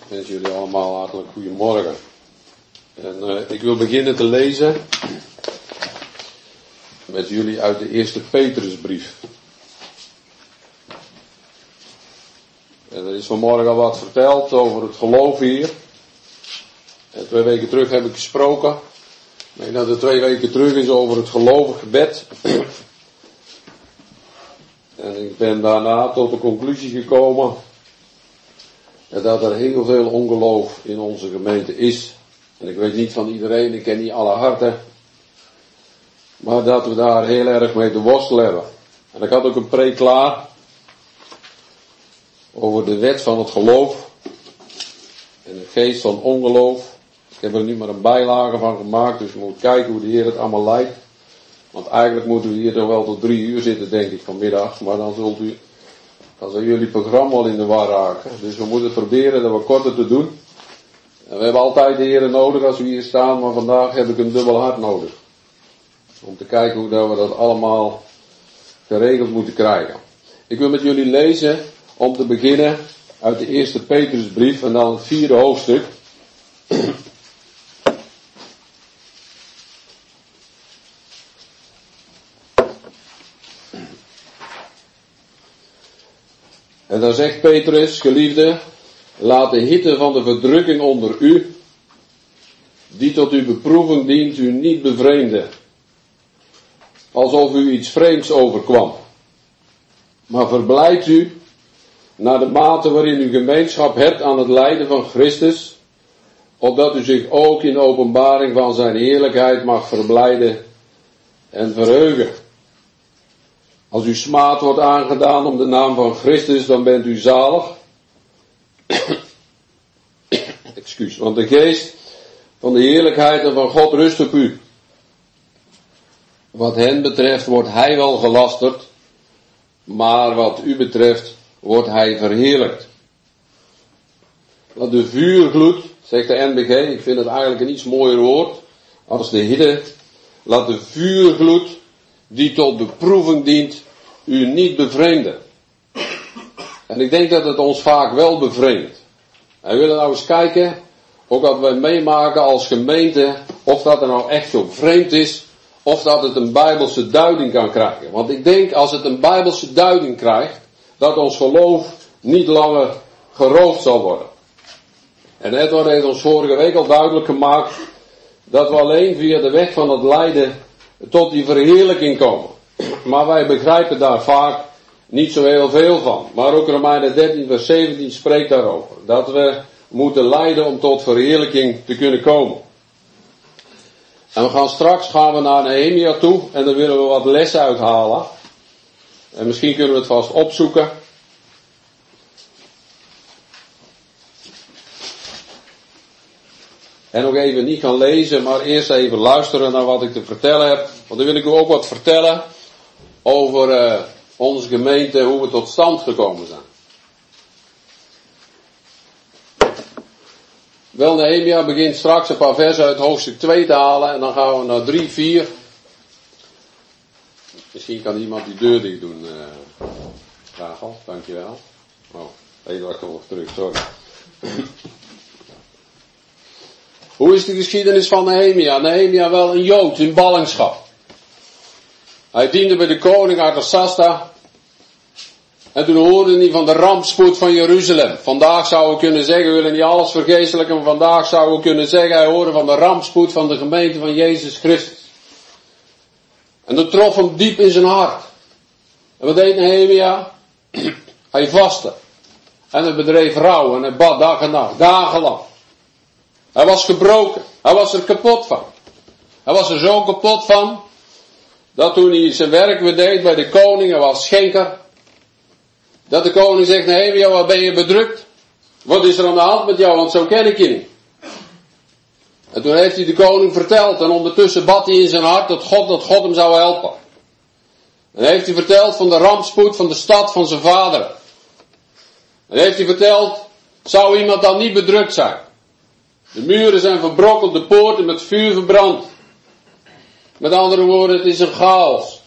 Ik wens jullie allemaal hartelijk goedemorgen. En ik wil beginnen te lezen met jullie uit de eerste Petrusbrief. En er is vanmorgen al wat verteld over het geloof hier. En 2 weken terug heb ik gesproken. Ik meen dat het 2 weken terug is over het gelovig gebed. En ik ben daarna tot de conclusie gekomen dat er heel veel ongeloof in onze gemeente is. En ik weet niet van iedereen, ik ken niet alle harten. Maar dat we daar heel erg mee te worstelen hebben. En ik had ook een preek klaar over de wet van het geloof en de geest van ongeloof. Ik heb er nu maar een bijlage van gemaakt, dus we moeten kijken hoe de Heer het allemaal leidt. Want eigenlijk moeten we hier toch wel tot 3 uur zitten, denk ik, vanmiddag. Maar dan zal jullie programma al in de war raken. Dus we moeten proberen dat we korter te doen. En we hebben altijd de Heer nodig als we hier staan, maar vandaag heb ik een dubbel hart nodig. Om te kijken hoe dat we dat allemaal geregeld moeten krijgen. Ik wil met jullie lezen, om te beginnen, uit de eerste Petrusbrief en dan het 4e hoofdstuk. En dan zegt Petrus, geliefde, laat de hitte van de verdrukking onder u, die tot uw beproeving dient, u niet bevreemden, alsof u iets vreemds overkwam. Maar verblijd u, naar de mate waarin u gemeenschap hebt aan het lijden van Christus, opdat u zich ook in de openbaring van zijn heerlijkheid mag verblijden en verheugen. Als u smaad wordt aangedaan om de naam van Christus, dan bent u zalig. Excuus, want de geest van de heerlijkheid en van God rust op u. Wat hen betreft wordt hij wel gelasterd, maar wat u betreft wordt hij verheerlijkt. Dat de vuurgloed, zegt de NBG, ik vind het eigenlijk een iets mooier woord, als de hitte, laat de vuurgloed die tot beproeving dient, u niet bevreemden. En ik denk dat het ons vaak wel bevreemdt. En we willen nou eens kijken, ook wat wij meemaken als gemeente, of dat er nou echt zo vreemd is, of dat het een Bijbelse duiding kan krijgen. Want ik denk, als het een Bijbelse duiding krijgt, dat ons geloof niet langer geroofd zal worden. En Edward heeft ons vorige week al duidelijk gemaakt, dat we alleen via de weg van het lijden tot die verheerlijking komen. Maar wij begrijpen daar vaak niet zo heel veel van. Maar ook Romeinen 13 vers 17 spreekt daarover. Dat we moeten lijden om tot verheerlijking te kunnen komen. En we gaan straks naar Nehemia toe en daar willen we wat lessen uithalen. En misschien kunnen we het vast opzoeken. En nog even niet gaan lezen, maar eerst even luisteren naar wat ik te vertellen heb. Want dan wil ik u ook wat vertellen over onze gemeente, hoe we tot stand gekomen zijn. Wel, Nehemia begint straks een paar versen uit hoofdstuk 2 te halen en dan gaan we naar 3, 4. Misschien kan iemand die deur dicht doen, Rachel, dankjewel. Oh, Eduard komt nog terug, sorry. Hoe is de geschiedenis van Nehemia? Nehemia wel een Jood in ballingschap. Hij diende bij de koning Artasasta. En toen hoorde hij van de rampspoed van Jeruzalem. Vandaag zouden we kunnen zeggen, we willen niet alles vergeestelijken, maar vandaag zouden we kunnen zeggen, hij hoorde van de rampspoed van de gemeente van Jezus Christus. En dat trof hem diep in zijn hart. En wat deed Nehemia? Hij vastte. En hij bedreef rouw en hij bad dag en nacht, dagenlang. Hij was gebroken. Hij was er kapot van. Hij was er zo kapot van, dat toen hij zijn werk weer deed bij de koning, hij was schenker, dat de koning zegt, Nehemia, wat ben je bedrukt? Wat is er aan de hand met jou, want zo ken ik je niet. En toen heeft hij de koning verteld, en ondertussen bad hij in zijn hart dat God hem zou helpen. En heeft hij verteld van de rampspoed van de stad van zijn vader. En heeft hij verteld, zou iemand dan niet bedrukt zijn? De muren zijn verbrokkeld, de poorten met vuur verbrand. Met andere woorden, het is een chaos.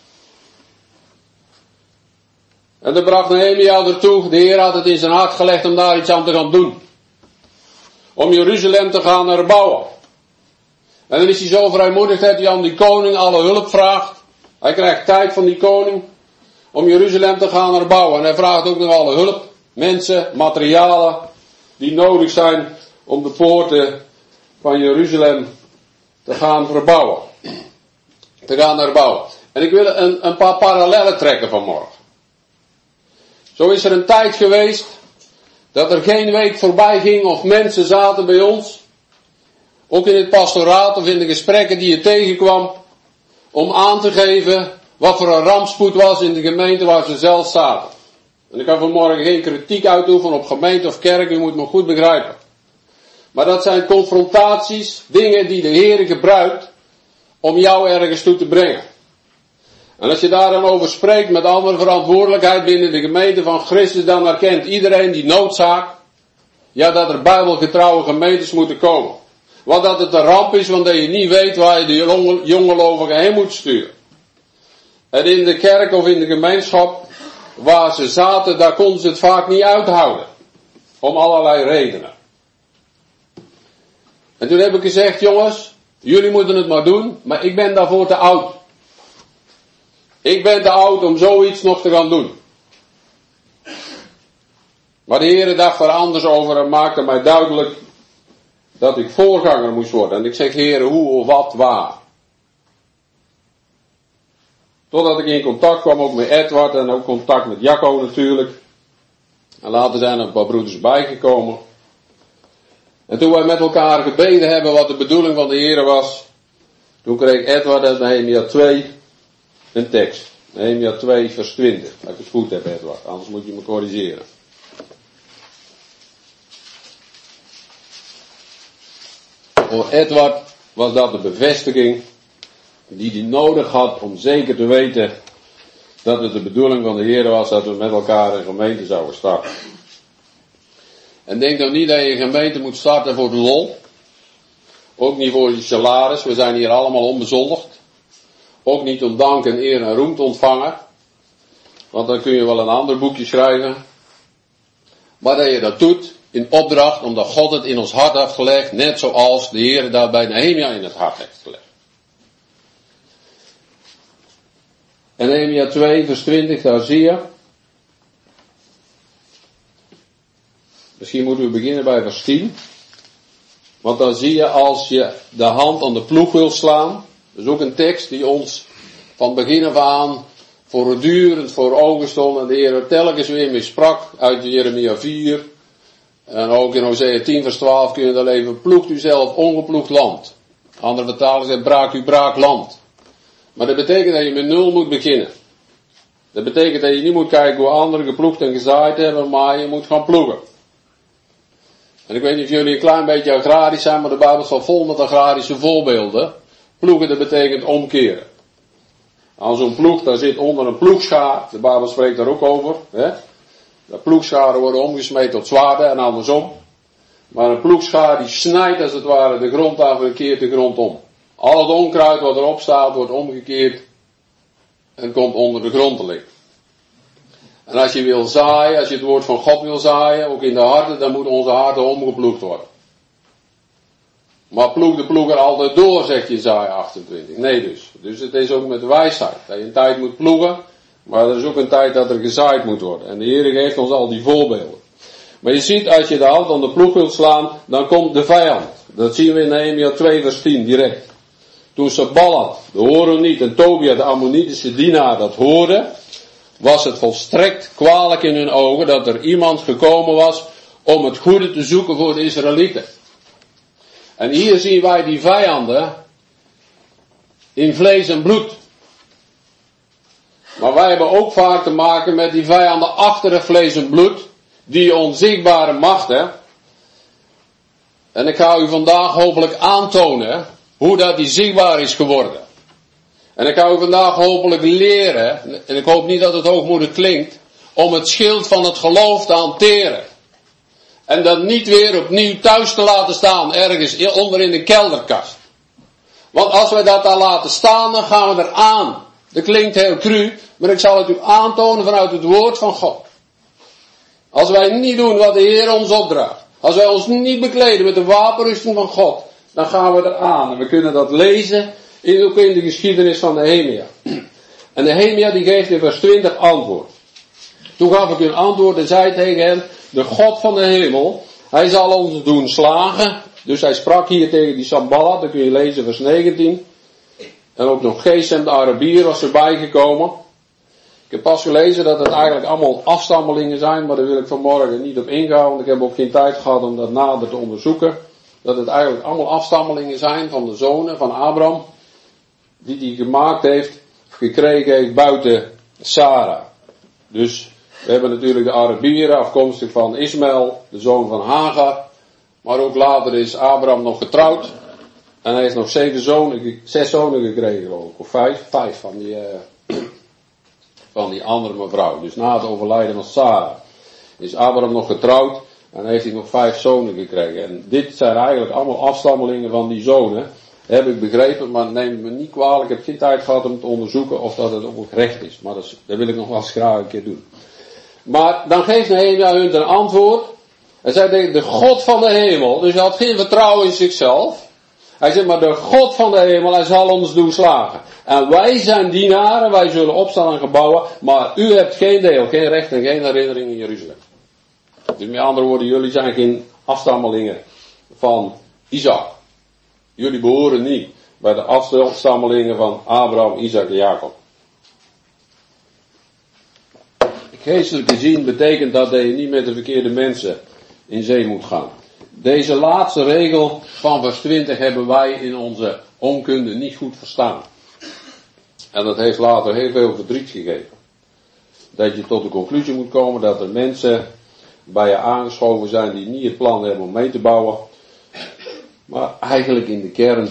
En dan bracht Nehemia ertoe, de Heer had het in zijn hart gelegd om daar iets aan te gaan doen. om Jeruzalem te gaan herbouwen. En dan is hij zo vrijmoedig dat hij aan die koning alle hulp vraagt. Hij krijgt tijd van die koning om Jeruzalem te gaan herbouwen. En hij vraagt ook nog alle hulp, mensen, materialen die nodig zijn om de poorten van Jeruzalem te gaan verbouwen. Te gaan herbouwen. En ik wil een paar parallellen trekken vanmorgen. Zo is er een tijd geweest dat er geen week voorbij ging of mensen zaten bij ons, ook in het pastoraat of in de gesprekken die je tegenkwam, om aan te geven wat voor een rampspoed was in de gemeente waar ze zelf zaten. En ik kan vanmorgen geen kritiek uitoefenen op gemeente of kerk, u moet me goed begrijpen. Maar dat zijn confrontaties, dingen die de Heer gebruikt om jou ergens toe te brengen. En als je daar dan over spreekt met andere verantwoordelijkheid binnen de gemeente van Christus, dan herkent iedereen die noodzaak, ja, dat er bijbelgetrouwe gemeentes moeten komen. Want dat het een ramp is, want dat je niet weet waar je de jongelovigen heen moet sturen. En in de kerk of in de gemeenschap waar ze zaten, daar konden ze het vaak niet uithouden. Om allerlei redenen. En toen heb ik gezegd, jongens, jullie moeten het maar doen, maar ik ben daarvoor te oud. Ik ben te oud om zoiets nog te gaan doen. Maar de Heere dacht er anders over en maakte mij duidelijk dat ik voorganger moest worden. En ik zeg, Heere, hoe of wat, waar? Totdat ik in contact kwam ook met Edward en ook contact met Jacco natuurlijk. En later zijn er een paar broeders bijgekomen. En toen wij met elkaar gebeden hebben wat de bedoeling van de Heere was, toen kreeg Edward uit Nehemia 2 een tekst. Nehemia 2 vers 20. Als ik het goed heb, Edward, anders moet je me corrigeren. Voor Edward was dat de bevestiging die hij nodig had om zeker te weten dat het de bedoeling van de Heer was dat we met elkaar een gemeente zouden starten. En denk dan niet dat je een gemeente moet starten voor de lol. Ook niet voor je salaris, we zijn hier allemaal onbezoldigd. Ook niet om dank en eer en roem te ontvangen. Want dan kun je wel een ander boekje schrijven. Maar dat je dat doet in opdracht omdat God het in ons hart heeft gelegd. Net zoals de Heer daar bij Nehemia in het hart heeft gelegd. En Nehemia 2 vers 20, daar zie je. Misschien moeten we beginnen bij vers 10. Want dan zie je als je de hand aan de ploeg wil slaan. Dat is ook een tekst die ons van begin af aan voortdurend voor ogen stond. En de Heer er telkens weer mee sprak uit Jeremia 4. En ook in Hosea 10 vers 12 kun je dan leven. Ploegt u zelf ongeploegd land. Andere vertalers zeggen braak u braak land. Maar dat betekent dat je met nul moet beginnen. Dat betekent dat je niet moet kijken hoe anderen geploegd en gezaaid hebben, maar je moet gaan ploegen. En ik weet niet of jullie een klein beetje agrarisch zijn, maar de Bijbel staat vol met agrarische voorbeelden. Ploegen, dat betekent omkeren. Aan zo'n ploeg, daar zit onder een ploegschaar, de Bijbel spreekt daar ook over. Hè? De ploegscharen worden omgesmeed tot zwaarden en andersom. Maar een ploegschaar die snijdt als het ware de grond af en keert de grond om. Al het onkruid wat erop staat wordt omgekeerd en komt onder de grond te liggen. En als je wil zaaien, als je het woord van God wil zaaien, ook in de harten, dan moeten onze harten omgeploegd worden. Maar ploeg de ploeger altijd door, zegt Jesaja 28. Nee dus. Dus het is ook met wijsheid. Dat je een tijd moet ploegen, maar er is ook een tijd dat er gezaaid moet worden. En de Heer geeft ons al die voorbeelden. Maar je ziet, als je de hand aan de ploeg wilt slaan, dan komt de vijand. Dat zien we in Nehemia 2 vers 10 direct. Toen Sanballat, de Horoniet en Tobia, de Ammonitische dienaar, dat hoorden, was het volstrekt kwalijk in hun ogen dat er iemand gekomen was om het goede te zoeken voor de Israëlieten. En hier zien wij die vijanden in vlees en bloed. Maar wij hebben ook vaak te maken met die vijanden achter het vlees en bloed, die onzichtbare machten. En ik ga u vandaag hopelijk aantonen hoe dat die zichtbaar is geworden. En ik ga u vandaag hopelijk leren, en ik hoop niet dat het hoogmoedig klinkt, om het schild van het geloof te hanteren. En dat niet weer opnieuw thuis te laten staan, ergens onder in de kelderkast. Want als wij dat daar laten staan, dan gaan we eraan. Dat klinkt heel cru, maar ik zal het u aantonen vanuit het woord van God. Als wij niet doen wat de Heer ons opdraagt, Als wij ons niet bekleden met de wapenrusting van God, dan gaan we eraan. En we kunnen dat lezen ook in de geschiedenis van Nehemia. En Nehemia die geeft in vers 20 antwoord. Toen gaf ik hun antwoord en zei tegen hen, de God van de hemel, hij zal ons doen slagen. Dus hij sprak hier tegen die Sanballat, dat kun je lezen vers 19. En ook nog Gesem de Arabier was erbij gekomen. Ik heb pas gelezen dat het eigenlijk allemaal afstammelingen zijn, maar daar wil ik vanmorgen niet op ingaan, want ik heb ook geen tijd gehad om dat nader te onderzoeken. Dat het eigenlijk allemaal afstammelingen zijn van de zonen van Abraham, die hij gemaakt heeft, gekregen heeft buiten Sarah. Dus we hebben natuurlijk de Arabieren, afkomstig van Ismaël, de zoon van Hagar. Maar ook later is Abraham nog getrouwd. En hij heeft nog 6 zonen gekregen, geloof ik. Of 5 van die andere mevrouw. Dus na het overlijden van Sarah is Abraham nog getrouwd. En heeft hij nog 5 zonen gekregen. En dit zijn eigenlijk allemaal afstammelingen van die zonen. Heb ik begrepen, maar neem me niet kwalijk. Ik heb geen tijd gehad om te onderzoeken of dat het ook recht is. Maar dat wil ik nog wel eens graag een keer doen. Maar dan geeft Nehemia hun een antwoord. Hij zei tegen de God van de hemel. Dus hij had geen vertrouwen in zichzelf. Hij zegt maar de God van de hemel, hij zal ons doen slagen. En wij zijn dienaren, wij zullen opstaan en gebouwen. Maar u hebt geen deel, geen recht en geen herinnering in Jeruzalem. Dus met andere woorden, jullie zijn geen afstammelingen van Isaac. Jullie behoren niet bij de afstammelingen van Abraham, Isaac en Jacob. Geestelijk gezien betekent dat je niet met de verkeerde mensen in zee moet gaan. Deze laatste regel van vers 20 hebben wij in onze onkunde niet goed verstaan. En dat heeft later heel veel verdriet gegeven. Dat je tot de conclusie moet komen dat er mensen bij je aangeschoven zijn die niet het plan hebben om mee te bouwen. Maar eigenlijk in de kern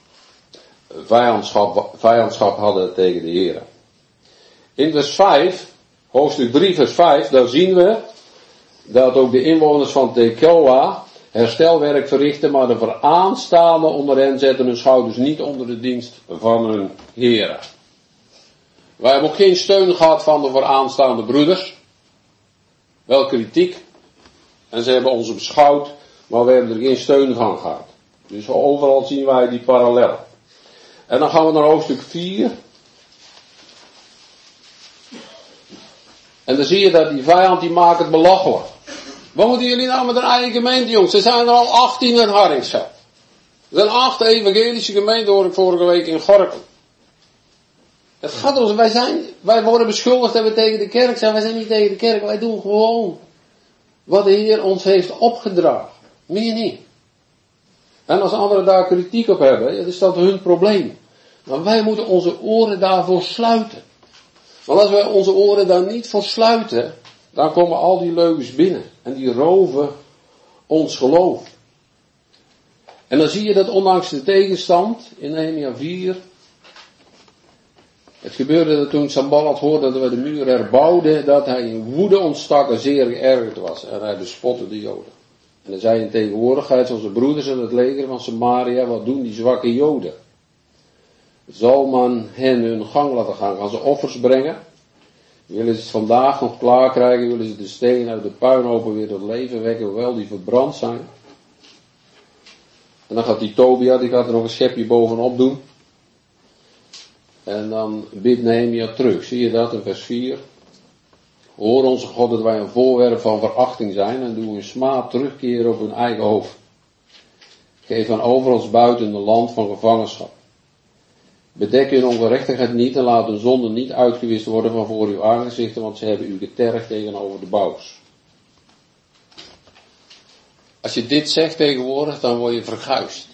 vijandschap hadden tegen de Heer. In vers 5, hoofdstuk 3 vers 5, daar zien we dat ook de inwoners van Tekoa herstelwerk verrichten, maar de vooraanstaanden onder hen zetten hun schouders niet onder de dienst van hun heren. Wij hebben ook geen steun gehad van de vooraanstaande broeders. Wel kritiek. En ze hebben ons beschouwd, maar we hebben er geen steun van gehad. Dus overal zien wij die parallel. En dan gaan we naar hoofdstuk 4. En dan zie je dat die vijand die maakt het belachelijk. Wat moeten jullie nou met een eigen gemeente, jongens? Ze zijn er al 18 in Harringsveld. Er zijn 8 evangelische gemeenten, hoor ik vorige week in Gorkum. Het gaat ons, wij worden beschuldigd dat we tegen de kerk zijn. Wij zijn niet tegen de kerk, wij doen gewoon wat de Heer ons heeft opgedragen. Meer niet. En als anderen daar kritiek op hebben, dan is dat hun probleem. Maar wij moeten onze oren daarvoor sluiten. Want als wij onze oren daar niet voor sluiten, dan komen al die leugens binnen. En die roven ons geloof. En dan zie je dat ondanks de tegenstand in Nehemia 4. Het gebeurde dat toen Sanballat hoorde dat we de muur herbouwden, dat hij in woede ontstak en zeer geërgerd was. En hij bespotte de Joden. En hij zei in tegenwoordigheid van zijn broeders en het leger van Samaria, wat doen die zwakke Joden? Zal men hen hun gang laten gaan? Gaan ze offers brengen? Willen ze het vandaag nog klaar krijgen? Willen ze de stenen uit de puinhopen weer tot leven wekken, hoewel die verbrand zijn? En dan gaat die Tobia, die gaat er nog een schepje bovenop doen. En dan bidt Nehemia terug. Zie je dat in vers 4? Hoor onze God dat wij een voorwerp van verachting zijn en doe hun smaad terugkeren op hun eigen hoofd. Geef hen over ons buiten een land van gevangenschap. Bedek hun ongerechtigheid niet en laat hun zonde niet uitgewist worden van voor uw aangezichten, want ze hebben u getergd tegenover de bouwers. Als je dit zegt tegenwoordig, dan word je verguisd.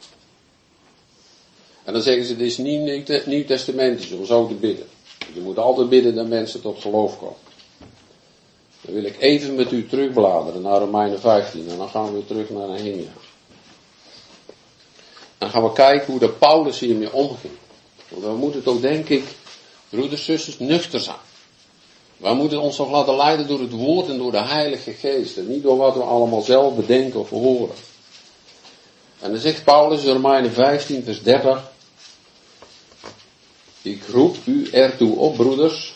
En dan zeggen ze, dit is niet nieuwtestamentisch om zo te bidden. Je moet altijd bidden dat mensen tot geloof komen. Dan wil ik even met u terugbladeren naar Romeinen 15 en dan gaan we weer terug naar Nehemia. Dan gaan we kijken hoe de Paulus hiermee omging. Want we moeten toch, denk ik, broeders, zusters, nuchter zijn. Wij moeten ons toch laten leiden door het woord en door de Heilige Geest. En niet door wat we allemaal zelf bedenken of horen. En dan zegt Paulus in Romeinen 15 vers 30. Ik roep u ertoe op, broeders.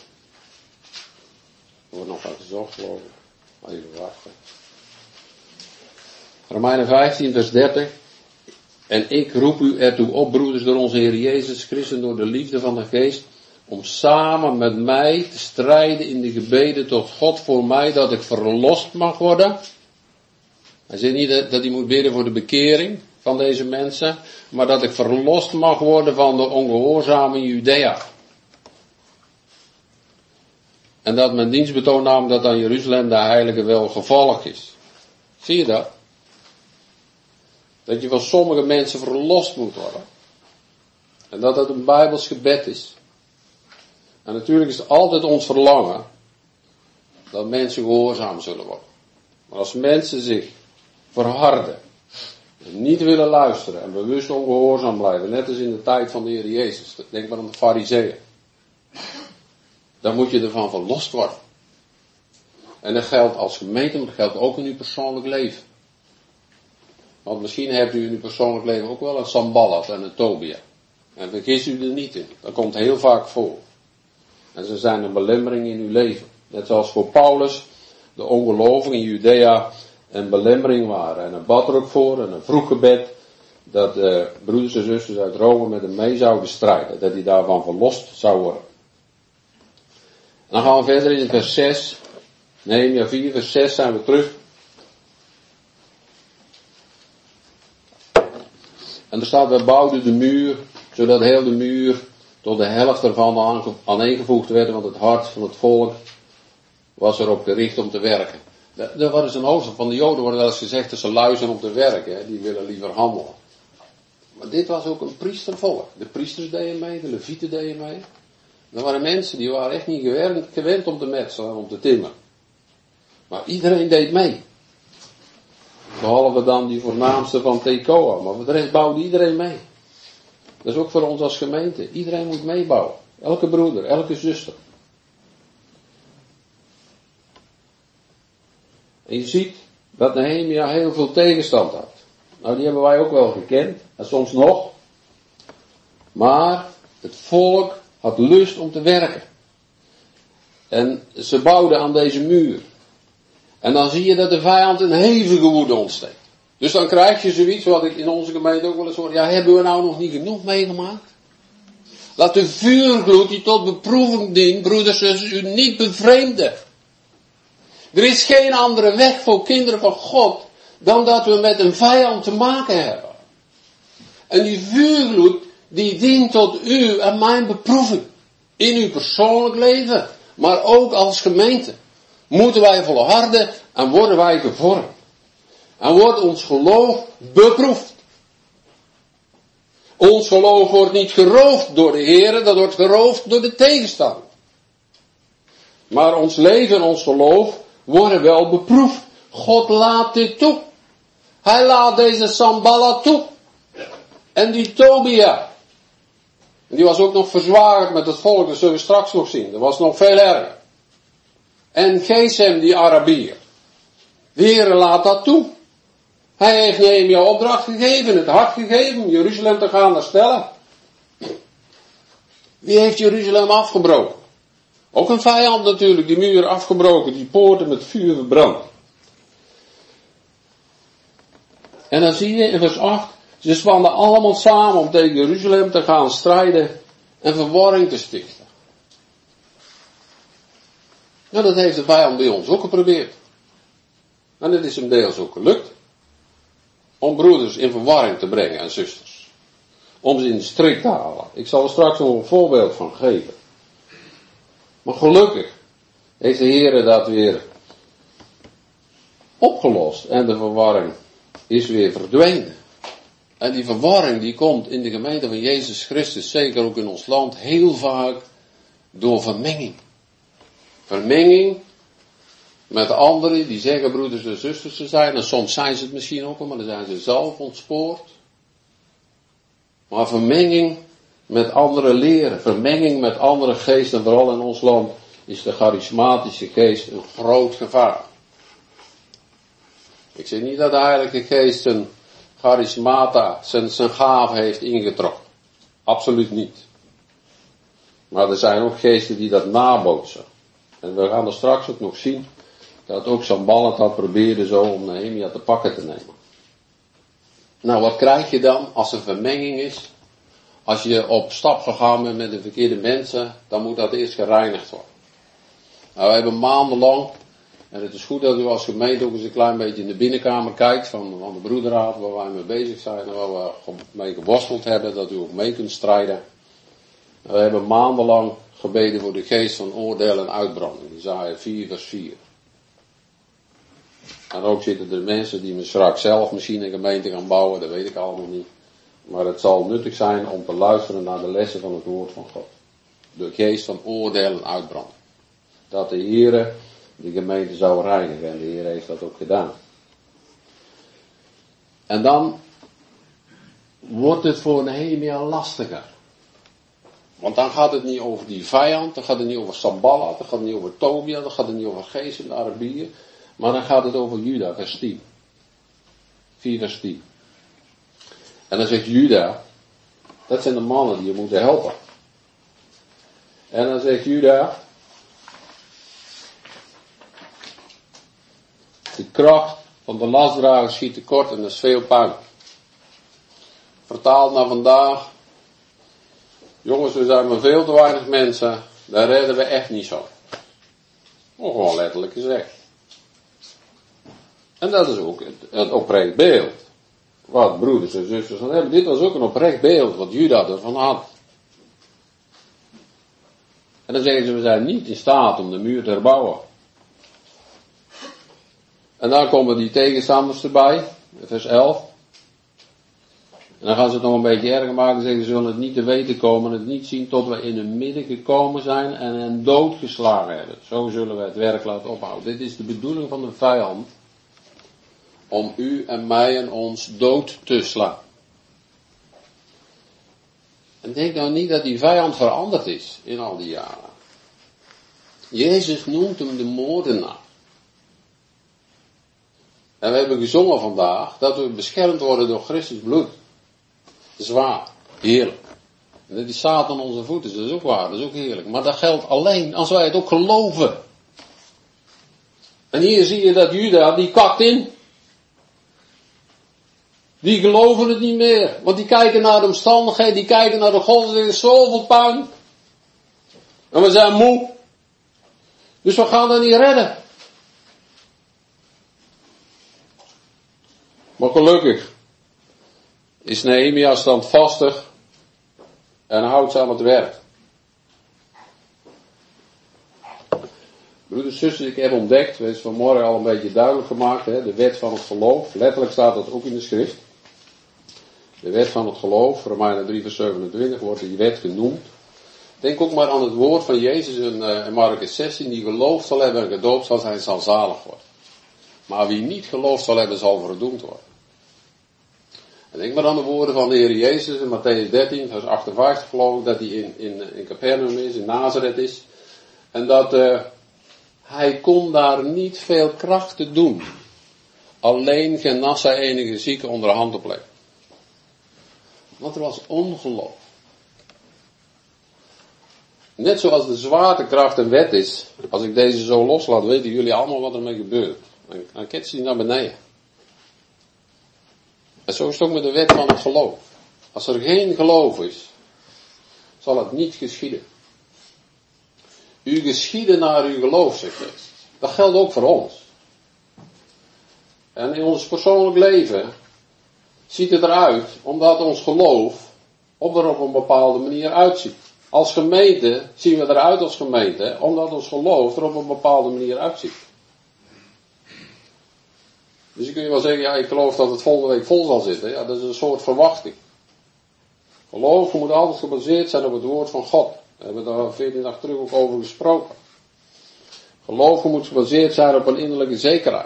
Er wordt nog wat gezocht, geloof ik. Maar even wachten. Romeinen 15 vers 30. En ik roep u ertoe op, broeders, door onze Heer Jezus Christus, door de liefde van de Geest, om samen met mij te strijden in de gebeden tot God voor mij, dat ik verlost mag worden. Hij zegt niet dat hij moet bidden voor de bekering van deze mensen, maar dat ik verlost mag worden van de ongehoorzame Judea. En dat mijn dienstbetoon namelijk dat aan Jeruzalem de heilige wel gevolg is. Zie je dat? Dat je van sommige mensen verlost moet worden. En dat het een Bijbels gebed is. En natuurlijk is het altijd ons verlangen dat mensen gehoorzaam zullen worden. Maar als mensen zich verharden, en niet willen luisteren en bewust ongehoorzaam blijven, net als in de tijd van de Heer Jezus, denk maar aan de Farizeeën, dan moet je ervan verlost worden. En dat geldt als gemeente, maar dat geldt ook in uw persoonlijk leven. Want misschien hebt u in uw persoonlijk leven ook wel een Sanballat en een Tobia. En vergis u er niet in. Dat komt heel vaak voor. En ze zijn een belemmering in uw leven. Net zoals voor Paulus de ongelovigen in Judea een belemmering waren. En hij bad er ook voor, en een vroeg gebed, dat de broeders en zusters uit Rome met hem mee zouden strijden. Dat hij daarvan verlost zou worden. En dan gaan we verder in vers 6. Nehemia 4 vers 6 zijn we terug. En er staat, wij bouwden de muur, zodat heel de muur tot de helft ervan aaneengevoegd werd, want het hart van het volk was erop gericht om te werken. Dat was een hoofdstuk van de Joden, wordt wel eens gezegd dat ze lui zijn om te werken, hè? Die willen liever handelen. Maar dit was ook een priestervolk. De priesters deden mee, de levieten deden mee. Er waren mensen die waren echt niet gewend om te metselen, om te timmen. Maar iedereen deed mee. Behalve dan die voornaamste van Tekoa. Maar voor de rest bouwde iedereen mee. Dat is ook voor ons als gemeente. Iedereen moet meebouwen. Elke broeder, elke zuster. En je ziet dat Nehemia heel veel tegenstand had. Nou, die hebben wij ook wel gekend. En soms nog. Maar het volk had lust om te werken. En ze bouwden aan deze muur. En dan zie je dat de vijand een hevige woede ontsteekt. Dus dan krijg je zoiets wat ik in onze gemeente ook wel eens hoor. Ja, hebben we nou nog niet genoeg meegemaakt? Laat de vuurgloed die tot beproeving dient, broeders en zusters, u niet bevreemden. Er is geen andere weg voor kinderen van God dan dat we met een vijand te maken hebben. En die vuurgloed die dient tot u en mijn beproeving. In uw persoonlijk leven, maar ook als gemeente. Moeten wij volharden en worden wij gevormd. En wordt ons geloof beproefd. Ons geloof wordt niet geroofd door de Heer, dat wordt geroofd door de tegenstander. Maar ons leven en ons geloof worden wel beproefd. God laat dit toe. Hij laat deze Sanballat toe. En die Tobia. En die was ook nog verzwagerd met het volk, dat zullen we straks nog zien. Dat was nog veel erger. En Gesem, die Arabier. De Heer laat dat toe. Hij heeft Nehemia opdracht gegeven, het hart gegeven, Jeruzalem te gaan herstellen. Wie heeft Jeruzalem afgebroken? Ook een vijand natuurlijk, die muur afgebroken, die poorten met vuur verbrand. En dan zie je in vers 8, ze spannen allemaal samen om tegen Jeruzalem te gaan strijden en verwarring te stichten. Nou, dat heeft de vijand bij ons ook geprobeerd. En het is hem deels ook gelukt. Om broeders in verwarring te brengen en zusters. Om ze in de strik te halen. Ik zal er straks nog een voorbeeld van geven. Maar gelukkig heeft de Heer dat weer opgelost. En de verwarring is weer verdwenen. En die verwarring die komt in de gemeente van Jezus Christus, zeker ook in ons land, heel vaak door vermenging. Vermenging met anderen die zeggen broeders en zusters te zijn. En soms zijn ze het misschien ook, maar dan zijn ze zelf ontspoord. Maar vermenging met andere leren, vermenging met andere geesten, en vooral in ons land is de charismatische geest een groot gevaar. Ik zeg niet dat de Heilige Geest zijn charismata, zijn gave heeft ingetrokken. Absoluut niet. Maar er zijn ook geesten die dat nabootsen. En we gaan er straks ook nog zien dat ook Sanballat had probeerde zo om Nehemia te pakken te nemen. Nou, wat krijg je dan als er vermenging is? Als je op stap gegaan bent met de verkeerde mensen, dan moet dat eerst gereinigd worden. Nou, we hebben maandenlang, en het is goed dat u als gemeente ook eens een klein beetje in de binnenkamer kijkt van de broederraad waar wij mee bezig zijn en waar we mee geworsteld hebben, dat u ook mee kunt strijden. We hebben maandenlang gebeden voor de geest van oordeel en uitbranding. Jesaja 4 vers 4. En ook zitten er mensen die straks zelf misschien een gemeente gaan bouwen, dat weet ik allemaal niet. Maar het zal nuttig zijn om te luisteren naar de lessen van het woord van God. De geest van oordeel en uitbranding. Dat de Heere de gemeente zou reinigen en de Heer heeft dat ook gedaan. En dan wordt het voor Nehemia lastiger. Want dan gaat het niet over die vijand, dan gaat het niet over Sanballat, dan gaat het niet over Tobia, dan gaat het niet over Gesem, de Arabieren. Maar dan gaat het over Juda, vers 10. 4 vers 10. En dan zegt Juda, dat zijn de mannen die je moeten helpen. En dan zegt Juda, de kracht van de lastdrager schiet tekort en dat is veel puin. Vertaald naar vandaag, jongens, we zijn maar veel te weinig mensen, daar redden we echt niet zo. Gewoon letterlijk gezegd. En dat is ook een oprecht beeld. Wat broeders en zusters van hebben. Dit was ook een oprecht beeld wat Juda ervan had. En dan zeggen ze, we zijn niet in staat om de muur te herbouwen. En dan komen die tegenstanders erbij, vers 11. En dan gaan ze het nog een beetje erger maken en zeggen, ze zullen het niet te weten komen, het niet zien tot we in hun midden gekomen zijn en hen doodgeslagen hebben. Zo zullen we het werk laten ophouden. Dit is de bedoeling van de vijand. Om u en mij en ons dood te slaan. En denk nou niet dat die vijand veranderd is in al die jaren. Jezus noemt hem de moordenaar. En we hebben gezongen vandaag dat we beschermd worden door Christus bloed. Zwaar, heerlijk. En dat is Satan onze voeten, dat is ook waar, dat is ook heerlijk. Maar dat geldt alleen als wij het ook geloven. En hier zie je dat Juda, die kakt in. Die geloven het niet meer. Want die kijken naar de omstandigheden, die kijken naar de golven, er is zoveel puin. En we zijn moe. Dus we gaan dat niet redden. Maar gelukkig is Nehemia standvastig en houdt aan het werk. Broeders en zusters, ik heb ontdekt, we hebben vanmorgen al een beetje duidelijk gemaakt, de wet van het geloof. Letterlijk staat dat ook in de schrift. De wet van het geloof, Romeinen 3 vers 27, wordt die wet genoemd. Denk ook maar aan het woord van Jezus in Markus 16, die geloofd zal hebben en gedoopt zal zijn, zal zalig worden. Maar wie niet geloofd zal hebben, zal verdoemd worden. En denk maar aan de woorden van de Heer Jezus in Matthäus 13, vers 58 geloof ik, dat hij in Capernaum is, in Nazareth is. En dat hij kon daar niet veel krachten doen. Alleen genas hij enige zieken onder de hand opleggen. Want er was ongeloof. Net zoals de zwaartekracht een wet is. Als ik deze zo loslaat, weten jullie allemaal wat ermee gebeurt. Dan ketst hij naar beneden. En zo is het ook met de wet van het geloof. Als er geen geloof is, zal het niet geschieden. U geschieden naar uw geloof, zegt Jezus. Dat geldt ook voor ons. En in ons persoonlijk leven ziet het eruit, omdat ons geloof er op een bepaalde manier uitziet. Als gemeente zien we eruit als gemeente, omdat ons geloof er op een bepaalde manier uitziet. Dus je kunt wel zeggen, ja, ik geloof dat het volgende week vol zal zitten. Ja, dat is een soort verwachting. Geloof moet altijd gebaseerd zijn op het woord van God. We hebben daar 14 dagen terug ook over gesproken. Geloof moet gebaseerd zijn op een innerlijke zekerheid.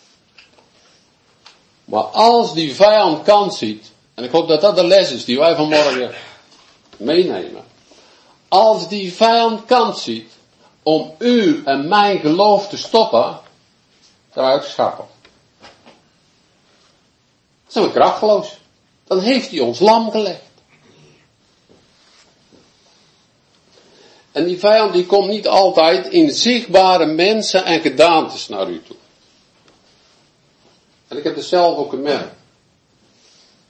Maar als die vijand kans ziet, en ik hoop dat dat de les is die wij vanmorgen meenemen. Als die vijand kans ziet om u en mijn geloof te stoppen, eruit schakelen. Dan zijn we krachteloos. Dan heeft hij ons lam gelegd. En die vijand die komt niet altijd in zichtbare mensen en gedaantes naar u toe. En ik heb het zelf ook gemerkt.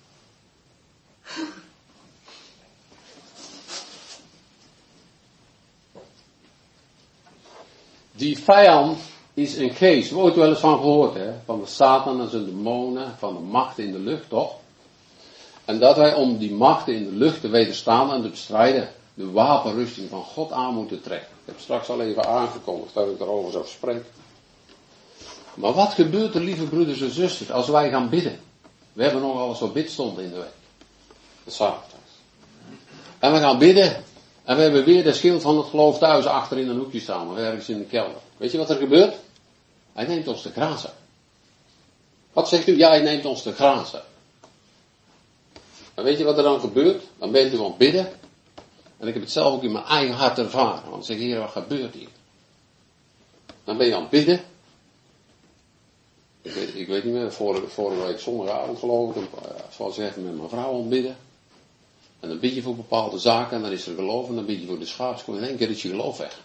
Die vijand is een geest. We hebben ooit wel eens van gehoord, hè? Van de Satan en zijn demonen, van de machten in de lucht, toch? En dat wij om die machten in de lucht te wederstaan en te bestrijden, de wapenrusting van God aan moeten trekken. Ik heb straks al even aangekondigd dat ik erover zou spreken. Maar wat gebeurt er, lieve broeders en zusters, als wij gaan bidden? We hebben nogal eens wat bidstonden in de week. Dat zaterdags. En we gaan bidden. En we hebben weer de schild van het geloof thuis achter in een hoekje staan. Of ergens in de kelder. Weet je wat er gebeurt? Hij neemt ons te grazen. Wat zegt u? Ja, hij neemt ons te grazen. En weet je wat er dan gebeurt? Dan bent u aan het bidden. En ik heb het zelf ook in mijn eigen hart ervaren. Want zeg, Heer, wat gebeurt hier? Dan ben je aan het bidden. Ik weet niet meer, vorige week zondagavond geloof ik. Zoals ik met mijn vrouw aan het bidden. En dan bid je voor bepaalde zaken en dan is er geloof. En dan bid je voor de schaapskooi. En in één keer is je geloof weg.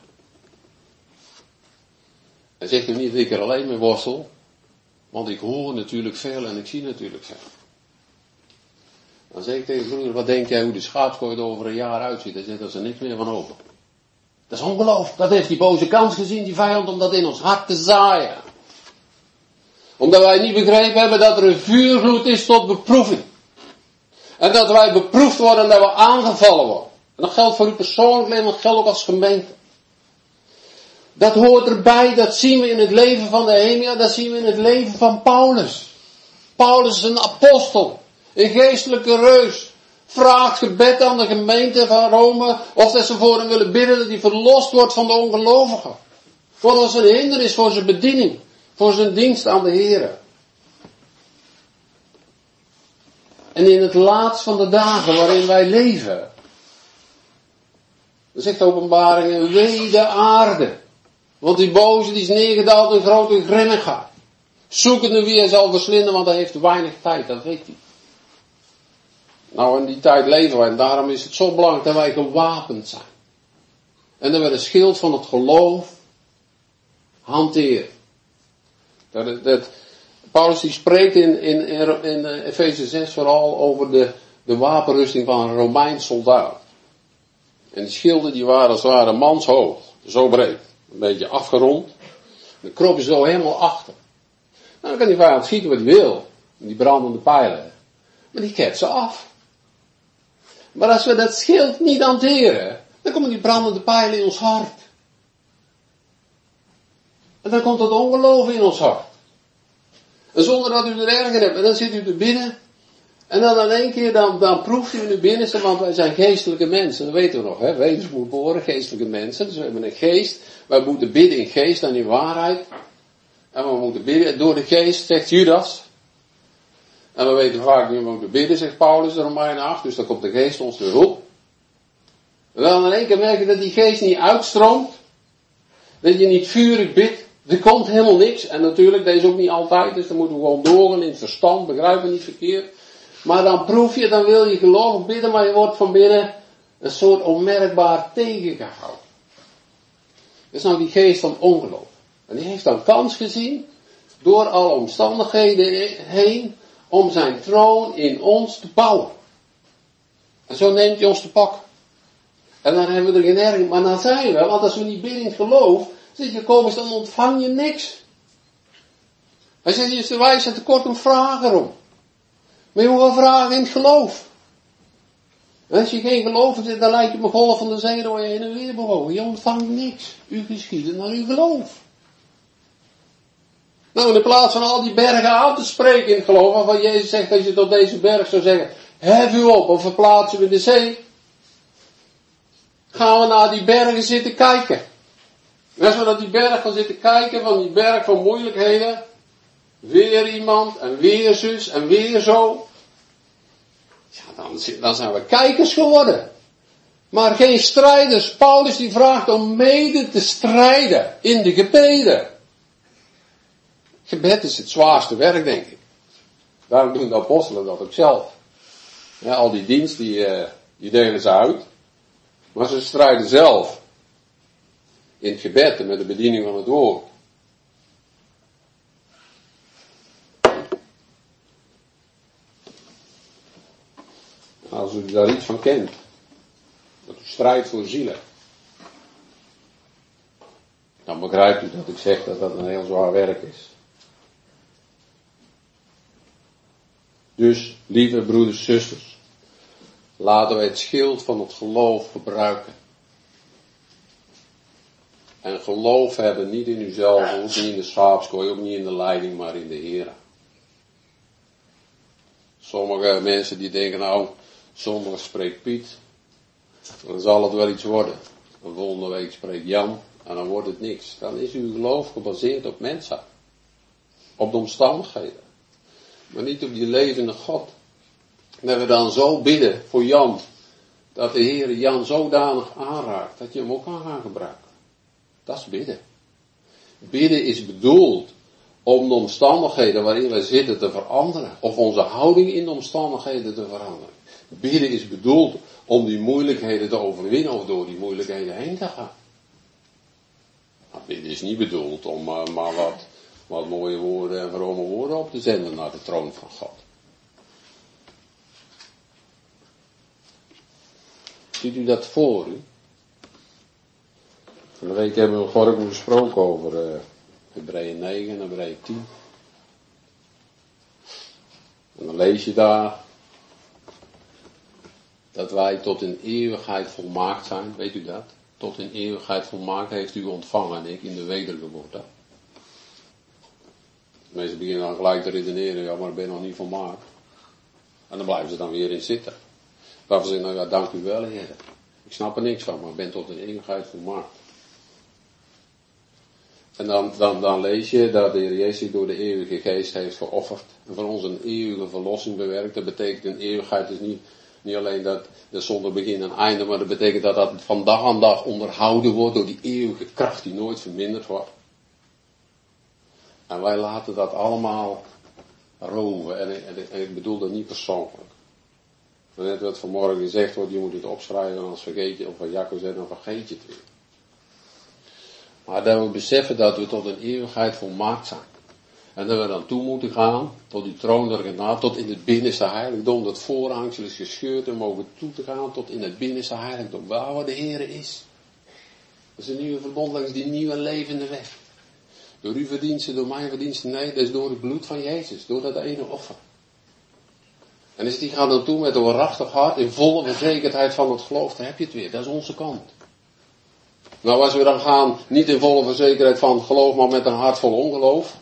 En zegt u niet dat ik er alleen mee worstel. Want ik hoor natuurlijk veel en ik zie natuurlijk veel. Dan zeg ik tegen broeder, wat denk jij hoe de schaapskooi er over een jaar uitziet? Hij zegt, er is er niks meer van over. Dat is ongeloof. Dat heeft die boze kans gezien, die vijand, om dat in ons hart te zaaien. Omdat wij niet begrepen hebben dat er een vuurgloed is tot beproeving. En dat wij beproefd worden en dat we aangevallen worden. En dat geldt voor u persoonlijk leven, maar dat geldt ook als gemeente. Dat hoort erbij, dat zien we in het leven van Nehemia, dat zien we in het leven van Paulus. Paulus is een apostel, een geestelijke reus. Vraagt gebed aan de gemeente van Rome, of dat ze voor hem willen bidden dat hij verlost wordt van de ongelovigen. Voor ons een hindernis voor zijn bediening, voor zijn dienst aan de Heer. En in het laatst van de dagen waarin wij leven, dan zegt de openbaring, wee de aarde. Want die boze die is neergedaald in grote grimmigheid. Zoekende wie hij zal verslinden, want hij heeft weinig tijd, dat weet hij. Nou, in die tijd leven wij en daarom is het zo belangrijk dat wij gewapend zijn. En dat we de schild van het geloof hanteren. Paulus die spreekt in Efeze 6 vooral over de wapenrusting van een Romeins soldaat. En die schilden die waren als het ware manshoog, zo breed. Een beetje afgerond. De krop is zo helemaal achter. Nou, dan kan die vijand schieten wat hij wil. Die brandende pijlen. Maar die keert ze af. Maar als we dat schild niet hanteren, dan komen die brandende pijlen in ons hart. En dan komt het ongeloof in ons hart. En zonder dat u er erg in hebt. En dan zit u te binnen. En dan in één keer, dan proeft u in uw binnenste, want wij zijn geestelijke mensen. Dat weten we nog, hè. Wedergeboren, geestelijke mensen. Dus we hebben een geest. Wij moeten bidden in geest en in waarheid. En we moeten bidden door de geest, zegt Judas. En we weten vaak niet, we moeten bidden, zegt Paulus, de Romeinen 8. Dus dan komt de geest ons weer op. En dan in één keer merk je dat die geest niet uitstroomt. Dat je niet vurig bidt. Er komt helemaal niks. En natuurlijk, dat is ook niet altijd. Dus dan moeten we gewoon doorgaan in het verstand. Begrijp me niet verkeerd. Maar dan proef je, dan wil je geloven bidden. Maar je wordt van binnen een soort onmerkbaar tegengehouden. Dat is nou die geest van ongeloof. En die heeft dan kans gezien. Door alle omstandigheden heen. Om zijn troon in ons te bouwen. En zo neemt hij ons te pakken. En dan hebben we er geen erg. Maar dan zijn we, want als we niet bidden in het geloof. Zit je komisch, dan ontvang je niks. Hij zegt, je is de wijsheid tekort om vragen erom. Maar je moet wel vragen in het geloof. En als je geen geloof hebt, dan lijkt je op een golf van de zee door je heen en weer bewogen. Je ontvangt niks. U geschieden naar uw geloof. Nou, in plaats van al die bergen aan te spreken in het geloof, waarvan Jezus zegt dat je tot deze berg zou zeggen, hef u op of verplaats u in de zee. Gaan we naar die bergen zitten kijken. En als we naar die berg gaan zitten kijken, van die berg van moeilijkheden, weer iemand, en weer zus, en weer zo. Ja, dan zijn we kijkers geworden. Maar geen strijders. Paulus die vraagt om mede te strijden in de gebeden. Gebed is het zwaarste werk, denk ik. Daarom doen de apostelen dat ook zelf. Ja, al die dienst, die delen ze uit. Maar ze strijden zelf. In het gebed en met de bediening van het woord. Als u daar iets van kent. Dat u strijdt voor zielen. Dan begrijpt u dat ik zeg dat dat een heel zwaar werk is. Dus, lieve broeders en zusters, laten wij het schild van het geloof gebruiken. En geloof hebben niet in uzelf, ook niet in de schaapskooi, ook niet in de leiding, maar in de Heer. Sommige mensen die denken, nou, zondag spreekt Piet, dan zal het wel iets worden. De volgende week spreekt Jan, en dan wordt het niks. Dan is uw geloof gebaseerd op mensen. Op de omstandigheden. Maar niet op die levende God. En dat we dan zo bidden voor Jan, dat de Heer Jan zodanig aanraakt, dat je hem ook kan gaan gebruiken. Dat is bidden. Bidden is bedoeld om de omstandigheden waarin wij zitten te veranderen. Of onze houding in de omstandigheden te veranderen. Bidden is bedoeld om die moeilijkheden te overwinnen of door die moeilijkheden heen te gaan. Maar bidden is niet bedoeld om maar wat mooie woorden en vrome woorden op te zenden naar de troon van God. Ziet u dat voor u? Van de week hebben we vorige gesproken over Hebreeën 9 en Hebreeën 10. En dan lees je daar dat wij tot in eeuwigheid volmaakt zijn. Weet u dat? Tot in eeuwigheid volmaakt heeft u ontvangen en ik in de wedergeboorte. De mensen beginnen dan gelijk te redeneren, ja maar ik ben nog niet volmaakt. En dan blijven ze dan weer in zitten. Waarvan ze zeggen, nou ja, dank u wel Heer. Ik snap er niks van, maar ik ben tot in eeuwigheid volmaakt. En dan lees je dat de Heer Jezus zich door de eeuwige geest heeft geofferd. En voor ons een eeuwige verlossing bewerkt. Dat betekent een eeuwigheid is niet alleen dat de zonde begin en einde, maar dat betekent dat dat van dag aan dag onderhouden wordt door die eeuwige kracht die nooit verminderd wordt. En wij laten dat allemaal roven. En ik bedoel dat niet persoonlijk. Maar net wat vanmorgen gezegd wordt, je moet het opschrijven en als vergeet je, of wat Jacco zei, dan vergeet je het weer. Maar dat we beseffen dat we tot een eeuwigheid volmaakt zijn. En dat we dan toe moeten gaan, tot die troon der genade, tot in het binnenste heiligdom. Dat voorhangsel is gescheurd en mogen toe te gaan tot in het binnenste heiligdom. Waar de Heer is. Dat is een nieuwe verbond langs die nieuwe levende weg. Door uw verdiensten, door mijn verdiensten, nee, dat is door het bloed van Jezus. Door dat ene offer. En als die gaat dan toe met een waarachtig hart, in volle verzekerdheid van het geloof, dan heb je het weer. Dat is onze kant. Nou, als we dan gaan, niet in volle verzekerheid van het geloof, maar met een hart vol ongeloof.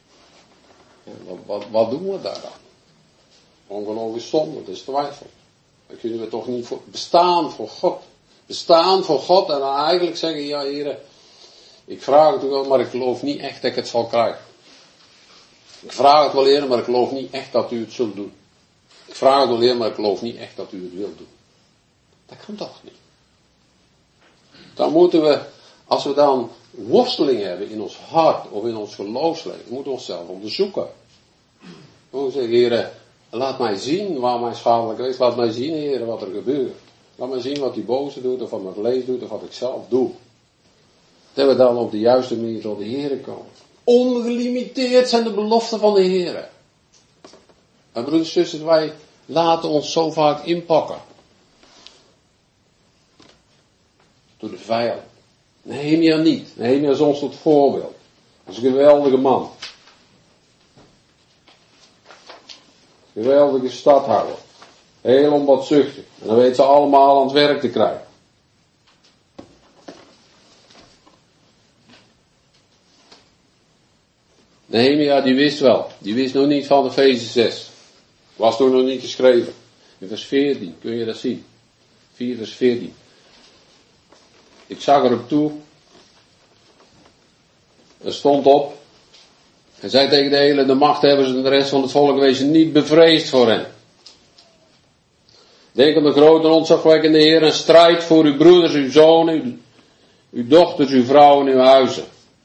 Wat doen we daar dan? Ongeloof is zonde, dat is twijfel. Dan kunnen we toch niet bestaan voor God. Bestaan voor God en dan eigenlijk zeggen, ja Heere, ik vraag het u wel, maar ik geloof niet echt dat ik het zal krijgen. Ik vraag het wel Heere, maar ik geloof niet echt dat u het zult doen. Ik vraag het wel Heere, maar ik geloof niet echt dat u het wilt doen. Dat kan toch niet. Dan moeten we, als we dan worsteling hebben in ons hart of in ons geloofsleven, moeten we onszelf onderzoeken. We moeten zeggen, Heere, laat mij zien waar mijn schadelijk is. Laat mij zien, Heere, wat er gebeurt. Laat mij zien wat die boze doet, of wat mijn vlees doet, of wat ik zelf doe. Dat we dan op de juiste manier tot de Heere komen. Ongelimiteerd zijn de beloften van de Heere. En broeders en zusters, wij laten ons zo vaak inpakken. Door de vijand. Nehemia niet. Nehemia is ons tot voorbeeld. Dat is een geweldige man. Geweldige stadhouder. Heel onbaatzuchtig. En dan weet ze allemaal aan het werk te krijgen. Nehemia die wist wel. Die wist nog niet van Efeze 6. Was toen nog niet geschreven. In vers 14 kun je dat zien. 4 vers 14. Ik zag erop toe. Er stond op. En zei tegen de hele de machthebbers en de rest van het volk, wees niet bevreesd voor hen. Denk aan de grote en ontzagwekkende Heer en strijd voor uw broeders, uw zonen, uw dochters, uw vrouwen, uw huizen.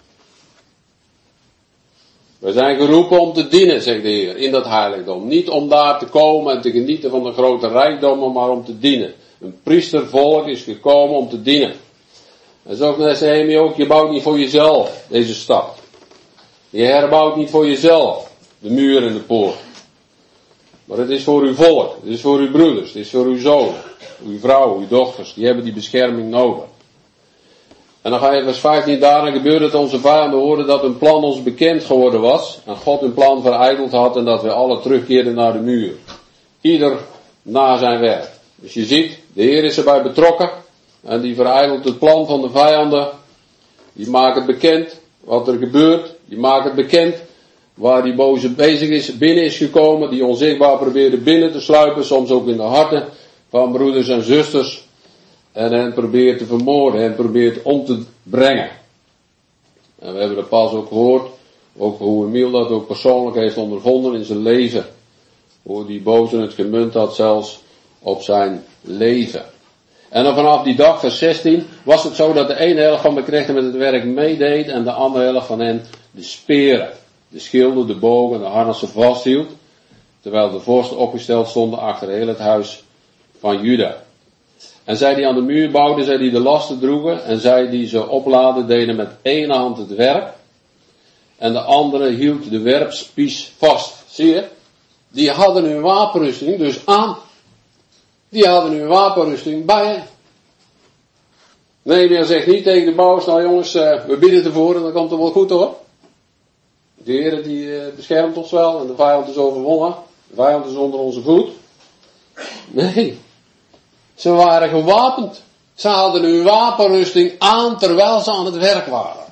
We zijn geroepen om te dienen, zegt de Heer, in dat heiligdom. Niet om daar te komen en te genieten van de grote rijkdommen, maar om te dienen. Een priestervolk is gekomen om te dienen. En zo zegt Nehemia ook, je bouwt niet voor jezelf deze stad. Je herbouwt niet voor jezelf de muur en de poort. Maar het is voor uw volk, het is voor uw broeders, het is voor uw zonen, uw vrouwen, uw dochters. Die hebben die bescherming nodig. En dan ga je vers 15, daarna gebeurde het onze vijanden hoorden dat hun plan ons bekend geworden was. En God hun plan verijdeld had en dat we alle terugkeerden naar de muur. Ieder na zijn werk. Dus je ziet, de Heer is erbij betrokken. En die verijdelt het plan van de vijanden. Die maakt het bekend wat er gebeurt. Die maakt het bekend waar die boze bezig is, binnen is gekomen. Die onzichtbaar probeerde binnen te sluipen. Soms ook in de harten van broeders en zusters. En hen probeert te vermoorden. En probeert om te brengen. En we hebben er pas ook gehoord. Ook hoe Emiel dat ook persoonlijk heeft ondervonden in zijn leven. Hoe die boze het gemunt had zelfs op zijn leven. En dan vanaf die dag, vers 16, was het zo dat de ene helft van de knechten met het werk meedeed en de andere helft van hen de speren, de schilden, de bogen en de harnassen vasthield, terwijl de vorsten opgesteld stonden achter heel het huis van Juda. En zij die aan de muur bouwden, zij die de lasten droegen en zij die ze opladen, deden met één hand het werk en de andere hield de werpspies vast. Zie je? Die hadden hun wapenrusting dus aan. Die hadden hun wapenrusting bij hen. Nehemia zegt niet tegen de bouwers, nou jongens, we bidden ervoor en dan komt het wel goed hoor. De Heer die beschermt ons wel en de vijand is overwonnen. De vijand is onder onze voet. Nee. Ze waren gewapend. Ze hadden hun wapenrusting aan terwijl ze aan het werk waren.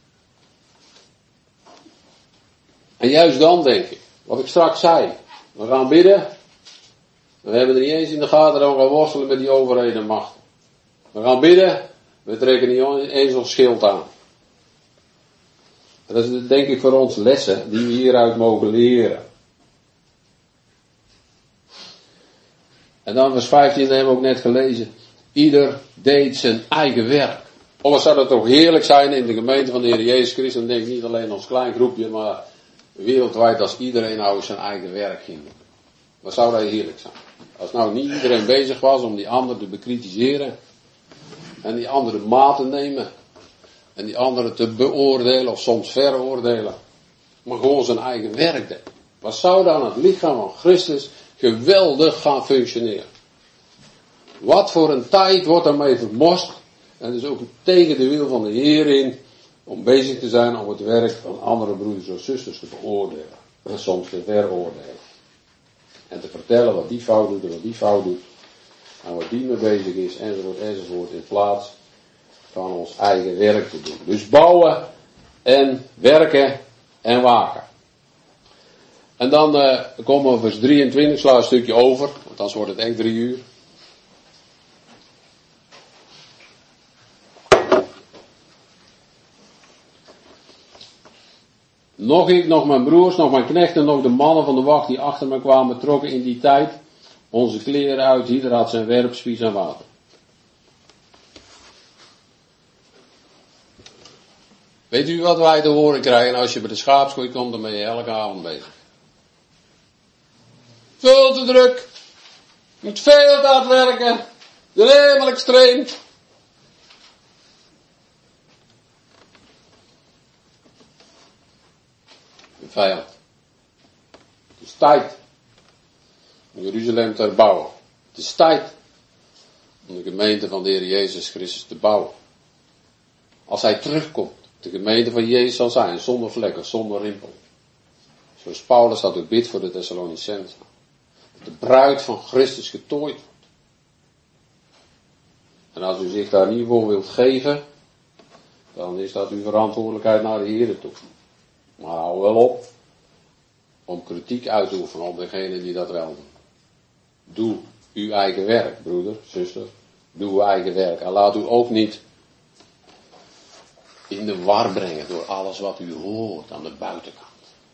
En juist dan denk ik, wat ik straks zei, we gaan bidden. We hebben er niet eens in de gaten dat we gaan worstelen met die overheden en machten. We gaan bidden, we trekken niet eens ons schild aan. En dat is denk ik voor ons lessen die we hieruit mogen leren. En dan vers 15 hebben we ook net gelezen. Ieder deed zijn eigen werk. Wat zou dat toch heerlijk zijn in de gemeente van de Heer Jezus Christus. Dan denk ik niet alleen ons klein groepje, maar wereldwijd als iedereen nou zijn eigen werk ging doen. Wat zou dat heerlijk zijn. Als nou niet iedereen bezig was om die ander te bekritiseren. En die anderen maat te nemen. En die anderen te beoordelen of soms veroordelen. Maar gewoon zijn eigen werk deed. Wat zou dan het lichaam van Christus geweldig gaan functioneren. Wat voor een tijd wordt daarmee vermorst. En dus ook tegen de wil van de Heer in. Om bezig te zijn om het werk van andere broeders of zusters te beoordelen. En soms te veroordelen. En te vertellen wat die fout doet en wat die fout doet. En wat die mee bezig is enzovoort enzovoort. In plaats van ons eigen werk te doen. Dus bouwen en werken en waken. En dan komen we vers 23, sla een stukje over. Want anders wordt het echt 3 uur. Nog ik, nog mijn broers, nog mijn knechten, nog de mannen van de wacht die achter me kwamen, trokken in die tijd onze kleren uit, ieder had zijn werpspies en water. Weet u wat wij te horen krijgen als je bij de schaapskooi komt, dan ben je elke avond bezig. Veel te druk, moet veel te hard werken, helemaal extreem. Een vijand. Het is tijd om Jeruzalem te herbouwen. Het is tijd om de gemeente van de Heer Jezus Christus te bouwen. Als hij terugkomt, de gemeente van Jezus zal zijn, zonder vlekken, zonder rimpel. Zoals Paulus dat ook bidt voor de Thessalonicenzen. Dat de bruid van Christus getooid wordt. En als u zich daar niet voor wilt geven, dan is dat uw verantwoordelijkheid naar de Heer toe. Maar hou wel op om kritiek uit te oefenen op degene die dat wel doen. Doe uw eigen werk, broeder, zuster. Doe uw eigen werk. En laat u ook niet in de war brengen door alles wat u hoort aan de buitenkant.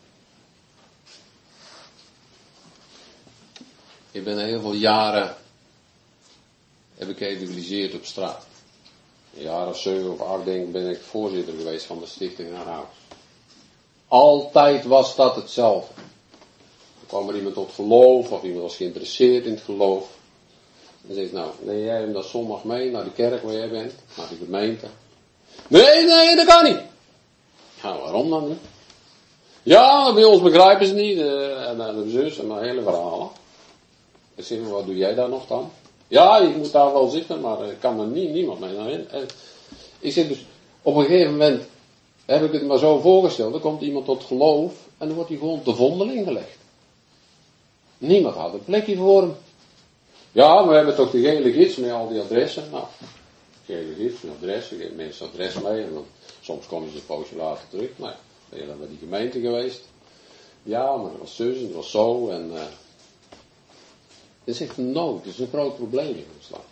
Ik ben heel veel jaren, heb ik evangeliseerd op straat. Een jaar of 7 of 8 denk ik ben ik voorzitter geweest van de stichting Naar Huis. Altijd was dat hetzelfde. Dan kwam er iemand tot geloof of iemand was geïnteresseerd in het geloof. En zegt nou, nee jij hem dat zondag mee naar de kerk waar jij bent, naar de gemeente. Nee, dat kan niet. Ja, waarom dan niet? Ja, bij ons begrijpen ze niet. En de zus en mijn hele verhalen. Ik zeg, wat doe jij daar nog dan? Ja, ik moet daar wel zitten, maar ik kan er niemand mee naar in. Ik zeg dus, Op een gegeven moment heb ik het maar zo voorgesteld, dan komt iemand tot geloof en dan wordt hij gewoon te vondeling gelegd. Niemand had een plekje voor hem. Ja, we hebben toch de gele gids met al die adressen. Nou, gele gids met adressen, geef mensen adres mee en dan soms komen ze een poosje later terug. Nou ja, ben je dan bij die gemeente geweest. Ja, maar dat was zus en dat was zo en het is echt een nood, het is een groot probleem in ons land.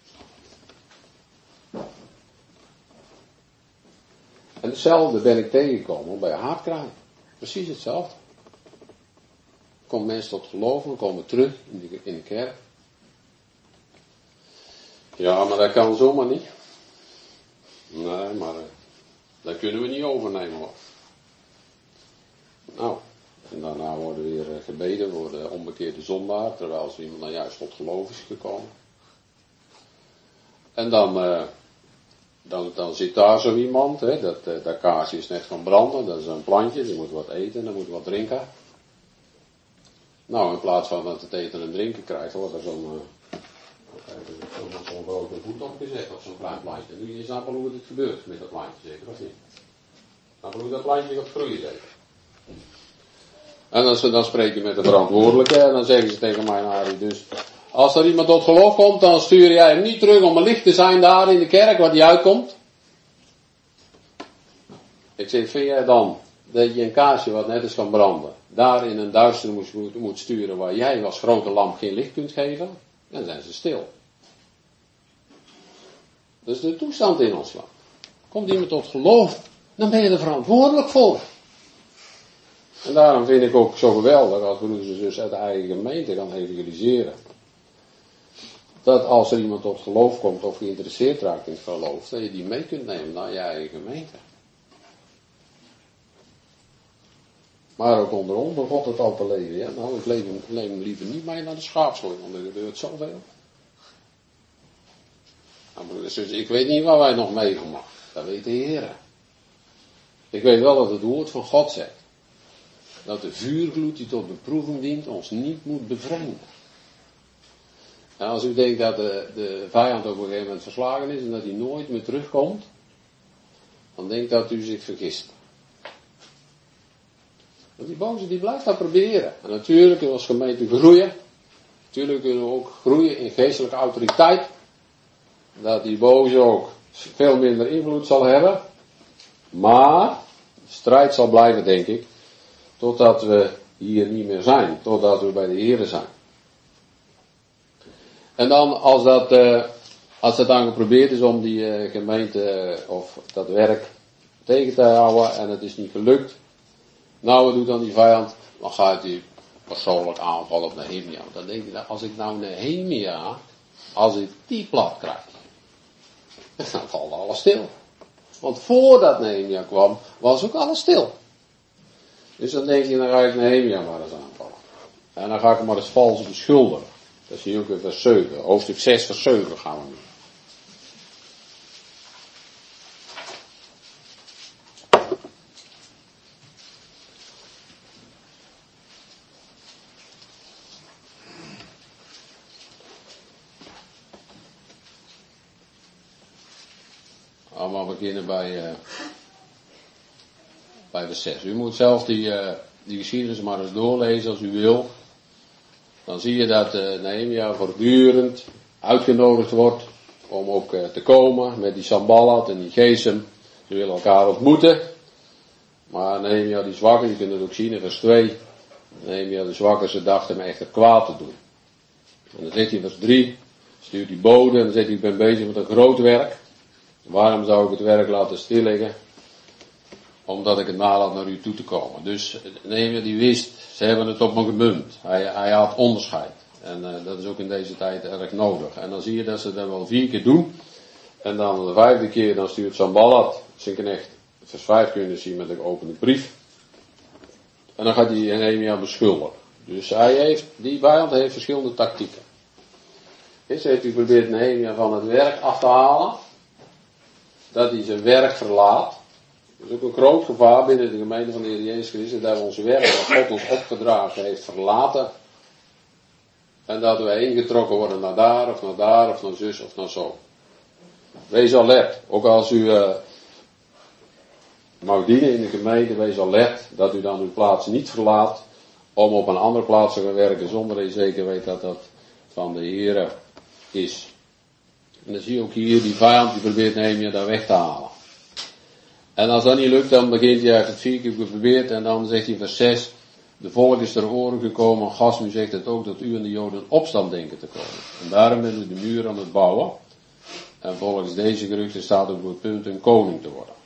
En hetzelfde ben ik tegengekomen bij Haardkraai. Precies hetzelfde. Er komen mensen tot geloven, komen terug in de kerk. Ja, maar dat kan zomaar niet. Nee, maar dat kunnen we niet overnemen hoor. Nou, en daarna worden weer gebeden voor de onbekeerde zondaar, terwijl zo iemand dan juist tot geloof is gekomen. En dan zit daar zo iemand, hè, dat kaarsje is net gaan branden, dat is een plantje, die moet wat eten, dat moet wat drinken. Nou, in plaats van dat het eten en drinken krijgt, wordt er zo'n grote voet opgezet op zo'n klein plantje. Nu je snapt al hoe het gebeurt met dat plantje, zeker of niet? Snap hoe dat plantje gaat groeien, zeker? En dan spreek je met de verantwoordelijke en dan zeggen ze tegen mij, Arie, dus als er iemand tot geloof komt, dan stuur jij hem niet terug om een licht te zijn daar in de kerk waar die uitkomt. Ik zeg, vind jij dan dat je een kaarsje wat net is gaan branden, daar in een duister moet sturen waar jij als grote lamp geen licht kunt geven? Dan zijn ze stil. Dat is de toestand in ons land. Komt iemand tot geloof, dan ben je er verantwoordelijk voor. En daarom vind ik ook zo geweldig als broeders en zussen uit de eigen gemeente gaan evangeliseren. Dat als er iemand tot geloof komt of geïnteresseerd raakt in het geloof, dat je die mee kunt nemen naar je eigen gemeente. Maar ook onder ons begon het al te leven. Ja? Nou, ik neem liever niet mee naar de schaapslooi, want er gebeurt zoveel. Nou, broeders en zussen, ik weet niet waar wij nog meegemaakt. Dat weet de Heer. Ik weet wel dat het woord van God zegt. Dat de vuurgloed die tot beproeving dient ons niet moet bevreemden. En als u denkt dat de vijand op een gegeven moment verslagen is en dat hij nooit meer terugkomt, dan denkt dat u zich vergist. Want die boze die blijft dat proberen. En natuurlijk kunnen we als gemeente groeien. Natuurlijk kunnen we ook groeien in geestelijke autoriteit. Dat die boze ook veel minder invloed zal hebben. Maar de strijd zal blijven, denk ik. Totdat we hier niet meer zijn. Totdat we bij de Here zijn. En dan als dat dan geprobeerd is om die gemeente of dat werk tegen te houden en het is niet gelukt. Nou, wat doet dan die vijand? Dan gaat hij persoonlijk aanvallen op Nehemia. Dan denk ik, als ik nou Nehemia, als ik die plat krijg, dan valt alles stil. Want voordat Nehemia kwam, was ook alles stil. Dus dan denk je, dan ga ik Nehemia maar eens aanvallen. En dan ga ik hem maar eens vals beschuldigen. Dat zie je ook in vers 7. Hoofdstuk 6 vers 7 gaan we nu. Allemaal beginnen bij vers 6. U moet zelf die geschiedenis maar eens doorlezen als u wil. Dan zie je dat Nehemia voortdurend uitgenodigd wordt om ook te komen met die Sanballat en die Gesem. Ze willen elkaar ontmoeten. Maar Nehemia die zwakken, je kunt het ook zien in vers 2. Nehemia de zwakken, ze dachten hem echt kwaad te doen. En dan zegt hij in vers 3, stuurt die bode en dan zegt hij, ik ben bezig met een groot werk. Waarom zou ik het werk laten stilliggen? Omdat ik het nalaat naar u toe te komen. Dus Nehemia die wist, ze hebben het op me gemunt. Hij had onderscheid. En dat is ook in deze tijd erg nodig. En dan zie je dat ze dat wel 4 keer doen. En dan de 5e keer, dan stuurt Sanballat zijn knecht. Vers 5 kun je zien met een opende brief. En dan gaat hij Nehemia beschuldigen. Dus die vijand heeft verschillende tactieken. Eerst heeft hij geprobeerd Nehemia van het werk af te halen. Dat hij zijn werk verlaat. Dat is ook een groot gevaar binnen de gemeente van de Heer Jezus Christus. Dat we ons werk dat God ons opgedragen heeft verlaten. En dat we heen getrokken worden naar daar of naar zus of naar zo. Wees alert. Ook als u mag dienen in de gemeente, wees alert dat u dan uw plaats niet verlaat om op een andere plaats te gaan werken zonder dat je zeker weet dat dat van de Heere is. En dan zie je ook hier die vijand die probeert Nehemia daar weg te halen. En als dat niet lukt, dan begint hij uit het 4 keer geprobeerd en dan zegt hij in vers 6, de volk is ter oren gekomen, Gasmu zegt het ook, dat u en de Joden in opstand denken te komen. En daarom bent u de muur aan het bouwen. En volgens deze geruchten staat ook op het punt een koning te worden.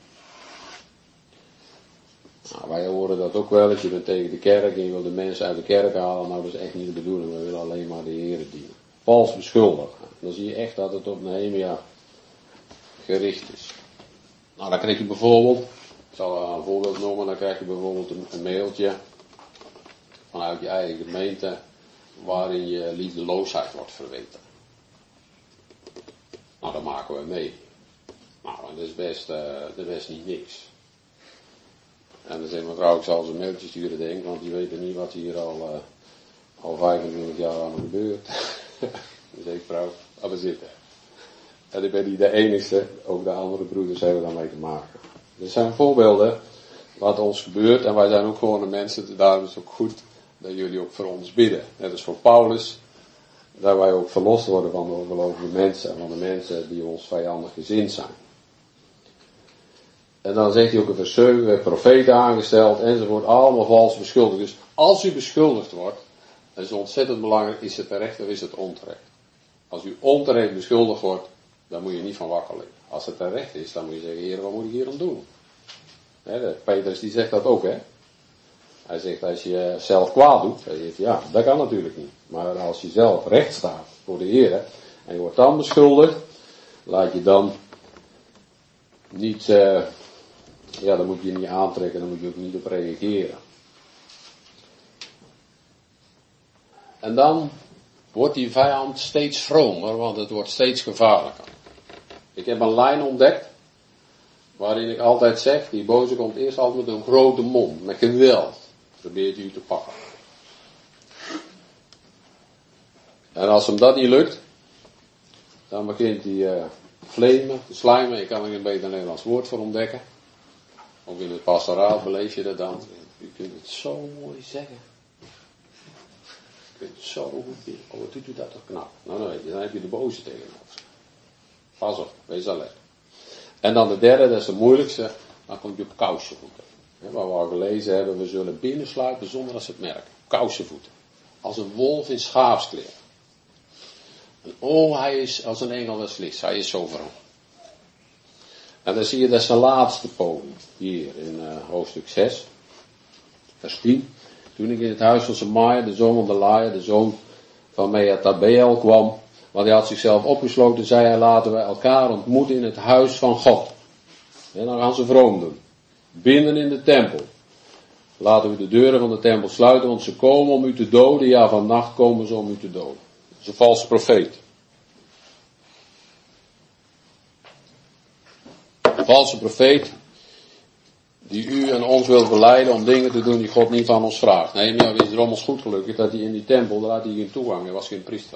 Nou, wij horen dat ook wel, als je bent tegen de kerk en je wil de mensen uit de kerk halen, nou dat is echt niet de bedoeling, we willen alleen maar de Heere dienen. Vals beschuldigen. Dan zie je echt dat het op Nehemia gericht is. Nou, dan krijg je bijvoorbeeld, ik zal een voorbeeld noemen, dan krijg je bijvoorbeeld een mailtje vanuit je eigen gemeente waarin je liefdeloosheid wordt verweten. Nou, dat maken we mee. Nou, dat is best niet niks. En dan zegt mevrouw, ik zal ze een mailtje sturen, denk ik, want die weten niet wat hier al 25 jaar aan gebeurt. Dan zeg ik, vrouw, laat maar zitten. En ik ben niet de enige, ook de andere broeders hebben daarmee te maken. Er zijn voorbeelden wat ons gebeurt en wij zijn ook gewone mensen, daarom is het ook goed dat jullie ook voor ons bidden. Net als voor Paulus, dat wij ook verlost worden van de ongelovige mensen en van de mensen die ons vijandig gezind zijn. En dan zegt hij ook in vers 7, we hebben profeten aangesteld enzovoort, allemaal vals beschuldigd. Dus als u beschuldigd wordt, dat is ontzettend belangrijk, is het terecht of is het onterecht? Als u onterecht beschuldigd wordt, dan moet je niet van wakker liggen. Als het terecht is, dan moet je zeggen, Heer, wat moet ik hier aan doen? Petrus die zegt dat ook, hè. Hij zegt, als je zelf kwaad doet, hij zegt, ja, dat kan natuurlijk niet. Maar als je zelf recht staat voor de Heer, en je wordt dan beschuldigd, laat je dan niet, dan moet je niet aantrekken, dan moet je ook niet op reageren. En dan wordt die vijand steeds vromer, want het wordt steeds gevaarlijker. Ik heb een lijn ontdekt, waarin ik altijd zeg, die boze komt eerst altijd met een grote mond, met geweld, probeert u te pakken. En als hem dat niet lukt, dan begint hij vlemen, te slijmen, ik kan er een beter Nederlands woord voor ontdekken. Ook in het pastoraal beleef je dat dan. U kunt het zo mooi zeggen. U kunt het zo goed. Oh, wat doet u dat toch knap? Nou, dan weet je, dan heb je de boze tegenover. Pas op, wees alert. En dan de derde, dat is de moeilijkste, dan kom je op kousenvoeten. Waar we al gelezen hebben, we zullen binnensluipen zonder dat ze het merken. Kousenvoeten. Als een wolf in schaapskleren. En hij is als een engel des lichts, hij is zo vroom. En dan zie je dat zijn laatste poging, hier in hoofdstuk 6, vers 10. Toen ik in het huis van Semaia, de zoon van Delaia, de zoon van Mehetabeel kwam, want hij had zichzelf opgesloten, zei hij, laten we elkaar ontmoeten in het huis van God. En dan gaan ze vroom doen. Binnen in de tempel. Laten we de deuren van de tempel sluiten, want ze komen om u te doden. Ja, vannacht komen ze om u te doden. Dat is een valse profeet. Een valse profeet die u en ons wil verleiden om dingen te doen die God niet van ons vraagt. Nee, maar is drommels goed gelukkig dat hij in die tempel, daar had hij geen toegang, hij was geen priester.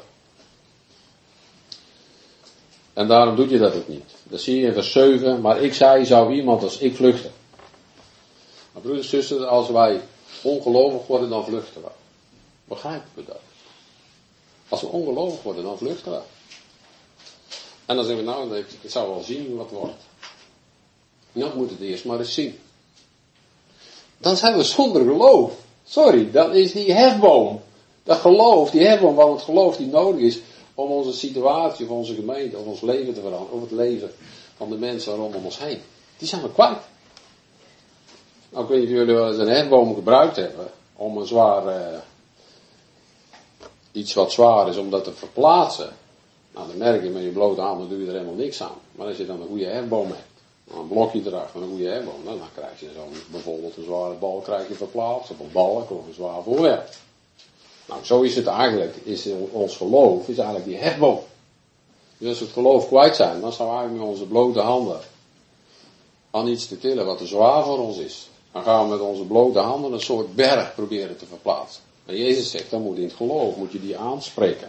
En daarom doet je dat ook niet. Dat zie je in vers 7, maar ik zei, zou iemand als ik vluchten. Maar broeders en zusters, als wij ongelovig worden, dan vluchten we. Begrijpen we dat? Als we ongelovig worden, dan vluchten we. En dan zeggen we, nou, ik zou wel zien wat wordt. Nou, ik moet het eerst maar eens zien. Dan zijn we zonder geloof. Sorry, dan is die hefboom. Dat geloof, die hefboom van het geloof die nodig is om onze situatie, of onze gemeente, of ons leven te veranderen, of het leven van de mensen rondom ons heen. Die zijn we kwijt. Nou, ik weet niet of jullie wel eens een hefboom gebruikt hebben om een iets wat zwaar is, om dat te verplaatsen. Nou, dan merk je met je blote hand, dan doe je er helemaal niks aan. Maar als je dan een goede hefboom hebt, een blokje erachter, een goede hefboom, dan krijg je zo'n, bijvoorbeeld een zware bal krijg je verplaatst, of een balk, of een zwaar voorwerp. Nou, zo is het eigenlijk, ons geloof is eigenlijk die hefboom. Dus als we het geloof kwijt zijn, dan staan we eigenlijk met onze blote handen aan iets te tillen wat te zwaar voor ons is. Dan gaan we met onze blote handen een soort berg proberen te verplaatsen. En Jezus zegt, dan moet in het geloof, moet je die aanspreken.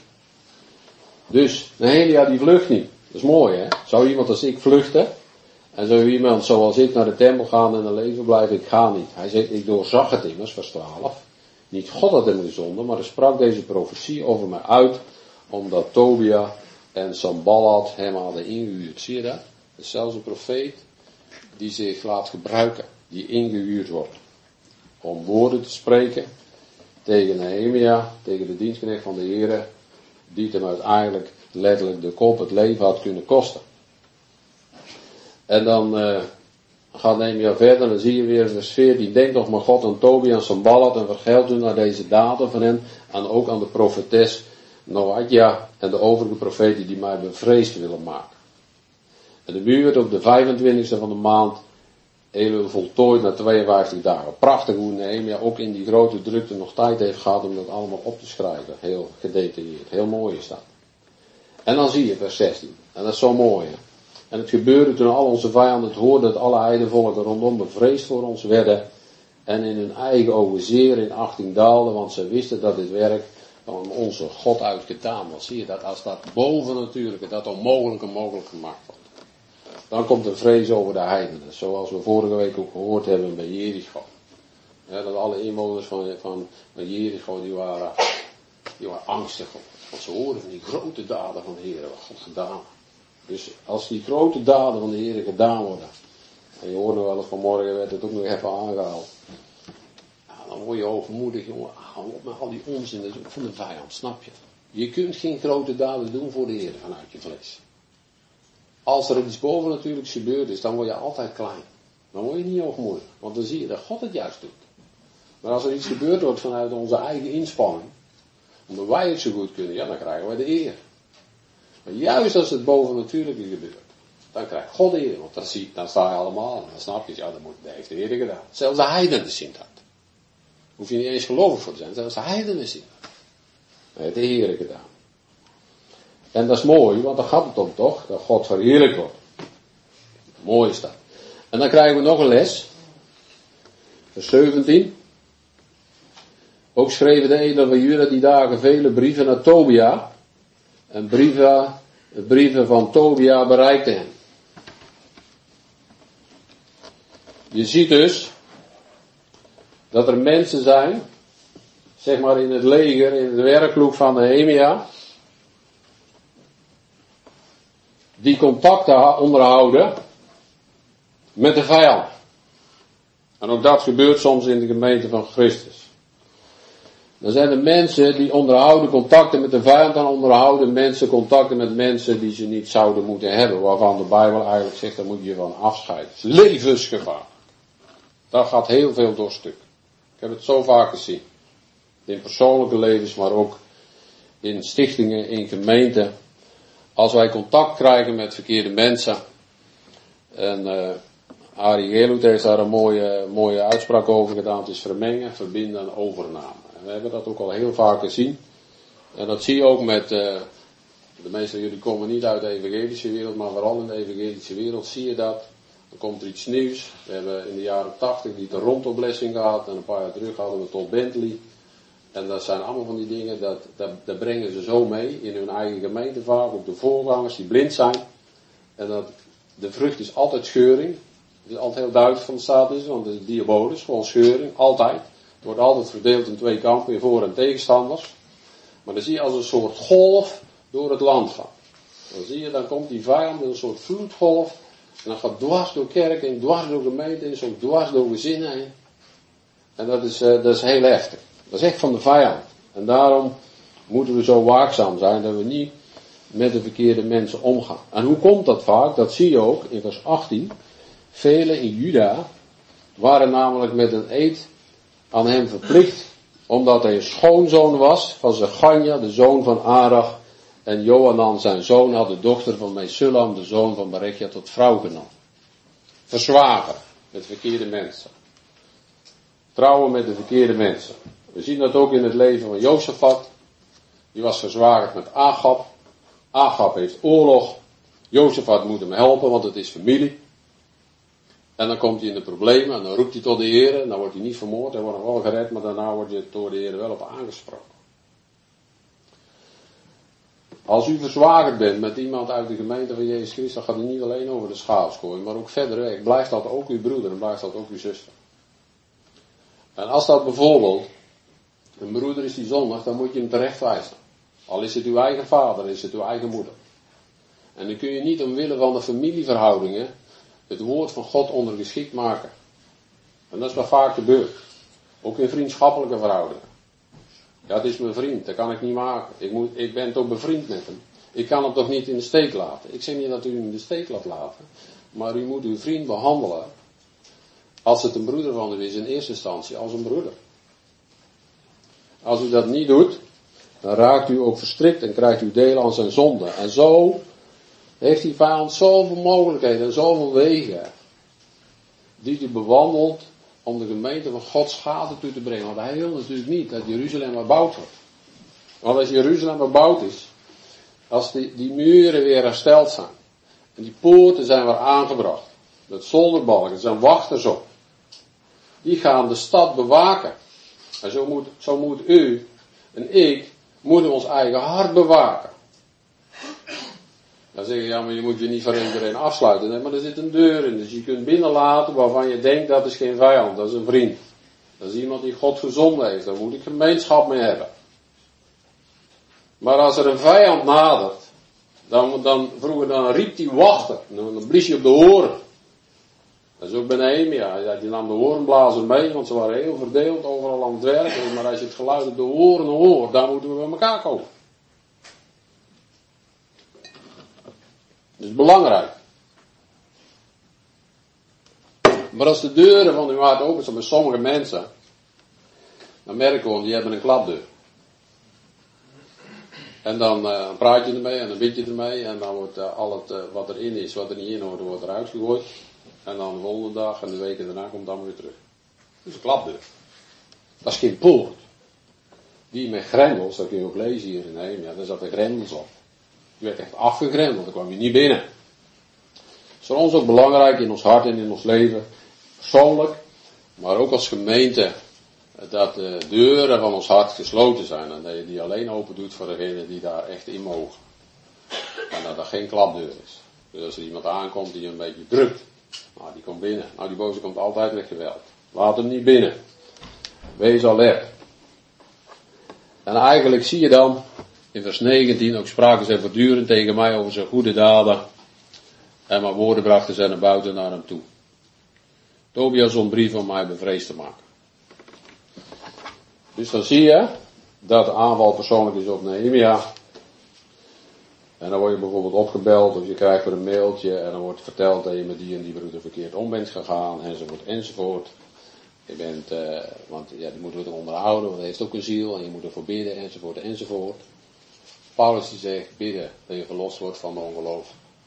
Dus, Nehemia die vlucht niet. Dat is mooi, hè? Zou iemand als ik vluchten? En zou iemand zoals ik naar de tempel gaan en een leven blijven? Ik ga niet. Hij zegt, ik doorzag het immers, vers 12. Niet God had hem gezonden, maar er sprak deze profetie over mij uit, omdat Tobia en Sanballat hem hadden ingehuurd. Zie je dat? Dat is zelfs een profeet die zich laat gebruiken, die ingehuurd wordt. Om woorden te spreken tegen Nehemia, tegen de dienstknecht van de Heere, die hem uiteindelijk letterlijk de kop het leven had kunnen kosten. En dan gaat Nehemia verder en dan zie je weer vers 14. Denk toch maar God aan Tobia en Sanballat en vergeld u naar deze daden van hen en ook aan de profetes Noadja en de overige profeten die mij bevreesd willen maken. En de muur werd op de 25e van de maand Elul voltooid na 52 dagen. Prachtig hoe Nehemia ook in die grote drukte nog tijd heeft gehad om dat allemaal op te schrijven. Heel gedetailleerd, heel mooi is dat. En dan zie je vers 16. En dat is zo mooi, hè. En het gebeurde toen al onze vijanden het hoorden dat alle heidenvolken rondom bevreesd voor ons werden en in hun eigen ogen zeer in achting daalden, want ze wisten dat dit werk van onze God uit gedaan was. Zie je dat als dat bovennatuurlijke, dat onmogelijke mogelijk gemaakt wordt. Dan komt er vrees over de heidenen, zoals we vorige week ook gehoord hebben bij Jericho. Ja, dat alle inwoners van Jericho, die waren angstig, want ze hoorden van die grote daden van de Heer, wat God gedaan had. Dus als die grote daden van de Heer gedaan worden, en je hoorde wel eens vanmorgen, werd het ook nog even aangehaald. Ja, dan word je hoogmoedig, jongen, hou op met al die onzin, dat is ook van de vijand, snap je? Je kunt geen grote daden doen voor de Heer vanuit je vlees. Als er iets bovennatuurlijks gebeurd is, dan word je altijd klein. Dan word je niet hoogmoedig, want dan zie je dat God het juist doet. Maar als er iets gebeurd wordt vanuit onze eigen inspanning, omdat wij het zo goed kunnen, ja, dan krijgen wij de eer. Maar juist als het bovennatuurlijke gebeurt, dan krijgt God de eer, want dan sta je allemaal en dan snap je, ja, dat heeft de Heer gedaan. Zelfs de heidenen zien dat. Hoef je niet eens gelovig voor te zijn, zelfs de heidenen zien dat. Dat heeft de Heer gedaan. En dat is mooi, want dan gaat het om toch, dat God verheerlijkt wordt. Mooi is dat. En dan krijgen we nog een les. Vers 17. Ook schreven de edelen van Juda die dagen vele brieven naar Tobia. En brieven van Tobia bereikten hem. Je ziet dus dat er mensen zijn, zeg maar in het leger, in de werkploeg van Nehemia, die contacten onderhouden met de vijand. En ook dat gebeurt soms in de gemeente van Christus. Dan zijn er mensen die onderhouden contacten met de vijand en onderhouden mensen contacten met mensen die ze niet zouden moeten hebben. Waarvan de Bijbel eigenlijk zegt, daar moet je van afscheiden. Het is levensgevaar. Daar gaat heel veel door stuk. Ik heb het zo vaak gezien. In persoonlijke levens, maar ook in stichtingen, in gemeenten. Als wij contact krijgen met verkeerde mensen. En Arie Geerloed heeft daar een mooie uitspraak over gedaan. Het is vermengen, verbinden en overname. En we hebben dat ook al heel vaak gezien. En dat zie je ook met, de meeste van jullie komen niet uit de evangelische wereld, maar vooral in de evangelische wereld zie je dat. Dan komt er iets nieuws. We hebben in de jaren 80 die Toronto-blessing gehad en een paar jaar terug hadden we Todd Bentley. En dat zijn allemaal van die dingen, dat brengen ze zo mee in hun eigen gemeente vaak, ook de voorgangers die blind zijn. En de vrucht is altijd scheuring. Het is altijd heel duidelijk van de status, want het is diabolisch, gewoon scheuring, altijd. Het wordt altijd verdeeld in twee kampen, in voor- en tegenstanders. Maar dan zie je als een soort golf door het land gaan. Dan zie je, dan komt die vijand in een soort vloedgolf. En dan gaat dwars door kerken en dwars door gemeenten en soms dwars door gezinnen heen. En dat is heel heftig. Dat is echt van de vijand. En daarom moeten we zo waakzaam zijn dat we niet met de verkeerde mensen omgaan. En hoe komt dat vaak? Dat zie je ook in vers 18. Velen in Juda waren namelijk met een eed aan hem verplicht, omdat hij een schoonzoon was van Zechanja, de zoon van Arach, en Johanan, zijn zoon, had de dochter van Mesullam, de zoon van Berekja, tot vrouw genomen. Verzwagen met verkeerde mensen. Trouwen met de verkeerde mensen. We zien dat ook in het leven van Jozefat. Die was verzwagerd met Agab. Agab heeft oorlog. Jozefat moet hem helpen, want het is familie. En dan komt hij in de problemen en dan roept hij tot de Heer. En dan wordt hij niet vermoord, hij wordt nog wel gered, maar daarna wordt hij door de Heer wel op aangesproken. Als u verzwakerd bent met iemand uit de gemeente van Jezus Christus, dan gaat het niet alleen over de schaals gooien, maar ook verder weg. Blijft dat ook uw broeder en blijft dat ook uw zuster. En als dat bijvoorbeeld een broeder is die zondigt, dan moet je hem terechtwijzen. Al is het uw eigen vader, is het uw eigen moeder. En dan kun je niet omwille van de familieverhoudingen het woord van God ondergeschikt maken. En dat is wat vaak gebeurt. Ook in vriendschappelijke verhoudingen. Ja, het is mijn vriend, dat kan ik niet maken. Ik ben toch bevriend met hem. Ik kan hem toch niet in de steek laten. Ik zeg niet dat u hem in de steek laat laten. Maar u moet uw vriend behandelen. Als het een broeder van u is, in eerste instantie als een broeder. Als u dat niet doet, dan raakt u ook verstrikt en krijgt u deel aan zijn zonde. En zo heeft die vijand zoveel mogelijkheden en zoveel wegen die hij bewandelt om de gemeente van God schade toe te brengen. Want hij wil natuurlijk niet dat Jeruzalem herbouwd wordt. Want als Jeruzalem herbouwd is, als die muren weer hersteld zijn, en die poorten zijn weer aangebracht, met zolderbalken, er zijn wachters op, die gaan de stad bewaken. En zo moet u en ik, moeten ons eigen hart bewaken. Dan zeg je, ja, maar je moet je niet voor iedereen afsluiten. Nee, maar er zit een deur in, dus je kunt binnenlaten waarvan je denkt dat is geen vijand, dat is een vriend. Dat is iemand die God gezonden heeft, daar moet ik gemeenschap mee hebben. Maar als er een vijand nadert, dan riep die wachter, dan blies je op de horen. Dat is ook bij Nehemia, die nam de hoornblazer mee, want ze waren heel verdeeld overal aan het werk. Maar als je het geluid op de horen hoort, dan moeten we bij elkaar komen. Dat is belangrijk. Maar als de deuren van uw hart open zijn bij sommige mensen, dan merken we, die hebben een klapdeur. En dan praat je ermee en dan bid je ermee en dan wordt al het wat erin is, wat er niet in hoort, wordt eruit gegooid. En dan de volgende dag en de weken daarna komt het dan weer terug. Dat is een klapdeur. Dat is geen poort. Die met grendels, dat kun je ook lezen hier in Nehemia, daar zaten grendels op. Je werd echt afgegrendeld, dan kwam je niet binnen. Het is voor ons ook belangrijk in ons hart en in ons leven, persoonlijk, maar ook als gemeente, dat de deuren van ons hart gesloten zijn en dat je die alleen open doet voor degenen die daar echt in mogen. En dat er geen klapdeur is. Dus als er iemand aankomt die je een beetje drukt, nou die komt binnen. Nou die boze komt altijd met geweld. Laat hem niet binnen. Wees alert. En eigenlijk zie je dan, in vers 19, ook spraken zij voortdurend tegen mij over zijn goede daden. En mijn woorden brachten zij naar buiten naar hem toe. Tobia zond brief om mij bevreesd te maken. Dus dan zie je dat de aanval persoonlijk is op Nehemia. En dan word je bijvoorbeeld opgebeld of je krijgt weer een mailtje en dan wordt verteld dat je met die en die broeder verkeerd om bent gegaan, enzovoort, enzovoort. Je bent, want ja, die moeten we er onderhouden, want hij heeft ook een ziel en je moet ervoor bidden, enzovoort, enzovoort. Paulus die zegt, bidden dat je verlost wordt van de ongeloof.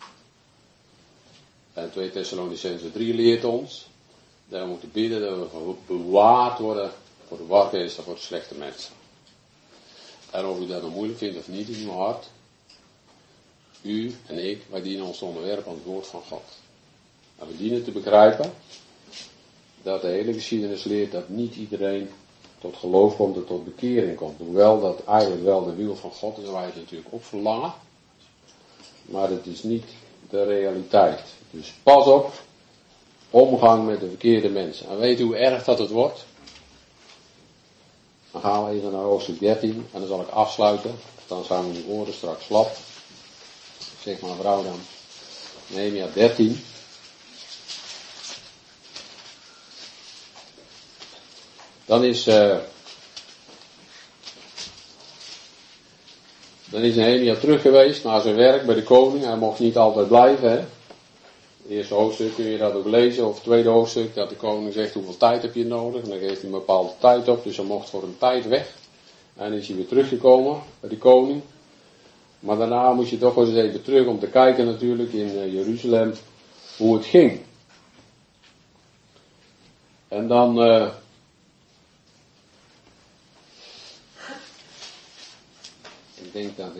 En 2 Thessalonicenzen 3 leert ons dat we moeten bidden dat we bewaard worden voor de wargeest en voor de slechte mensen. En of u dat nou moeilijk vindt of niet in uw hart, u en ik, wij dienen ons te onderwerpen aan het woord van God. En we dienen te begrijpen dat de hele geschiedenis leert dat niet iedereen tot geloof komt en tot bekering komt. Hoewel dat eigenlijk wel de wil van God is en wij het natuurlijk ook verlangen. Maar het is niet de realiteit. Dus pas op, omgang met de verkeerde mensen. En weet u hoe erg dat het wordt? Dan gaan we even naar hoofdstuk 13 en dan zal ik afsluiten. Dan zijn we uw oren straks slap. Zeg maar vrouw dan. Nehemia 13. Dan is Nehemia terug geweest naar zijn werk bij de koning. Hij mocht niet altijd blijven. Hè? Het eerste hoofdstuk kun je dat ook lezen. Of het tweede hoofdstuk dat de koning zegt hoeveel tijd heb je nodig. En dan geeft hij een bepaalde tijd op. Dus hij mocht voor een tijd weg. En dan is hij weer teruggekomen bij de koning. Maar daarna moest je toch wel eens even terug om te kijken natuurlijk in Jeruzalem hoe het ging. En dan ik denk dat ik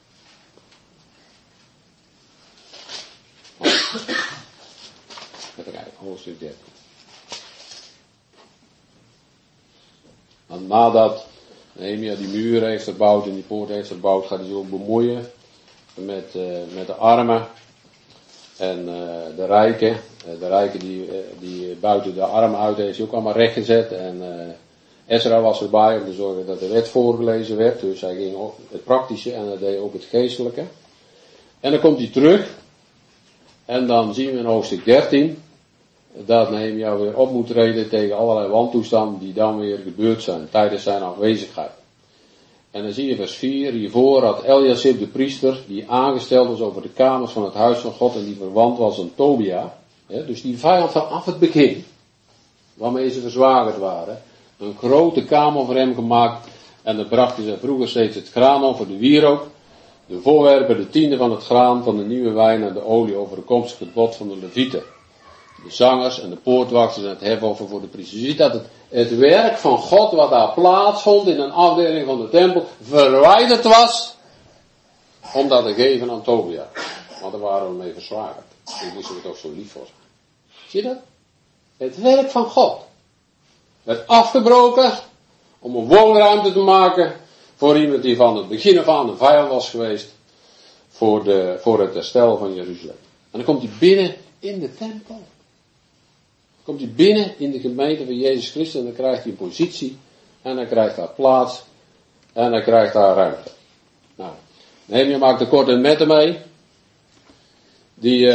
even kijken, hoofdstuk 13. Want nadat Nehemia die muur heeft gebouwd en die poort heeft gebouwd, gaat hij zich ook bemoeien met de armen en de rijken. De rijken die buiten de armen uit heeft hij ook allemaal rechtgezet. En Ezra was erbij om te zorgen dat de wet voorgelezen werd. Dus hij ging ook het praktische en hij deed ook het geestelijke. En dan komt hij terug. En dan zien we in hoofdstuk 13 dat Nehemia weer op moet treden tegen allerlei wantoestanden die dan weer gebeurd zijn tijdens zijn afwezigheid. En dan zie je vers 4, hiervoor had Eliasib de priester, die aangesteld was over de kamers van het huis van God en die verwant was aan Tobia. Dus die vijand vanaf het begin, waarmee ze verzwagerd waren, een grote kamer voor hem gemaakt. En dan brachten ze vroeger steeds het graanoffer, de wierook, de voorwerpen, de tiende van het graan, van de nieuwe wijn en de olie overeenkomstig het bod van de levieten. De zangers en de poortwachters en het hefoffer voor de priesters. Je ziet dat het werk van God wat daar plaatsvond in een afdeling van de tempel verwijderd was om dat te geven aan Tobia. Want daar waren we mee verzwagerd. Toen moesten we toch zo lief voor zijn. Zie je dat? Het werk van God werd afgebroken om een woonruimte te maken voor iemand die van het begin af aan een vijand was geweest voor het herstel van Jeruzalem. En dan komt hij binnen in de tempel. Komt hij binnen in de gemeente van Jezus Christus en dan krijgt hij een positie en dan krijgt hij plaats en dan krijgt hij ruimte. Nou, Nehemia maakt er kort en met mee. Die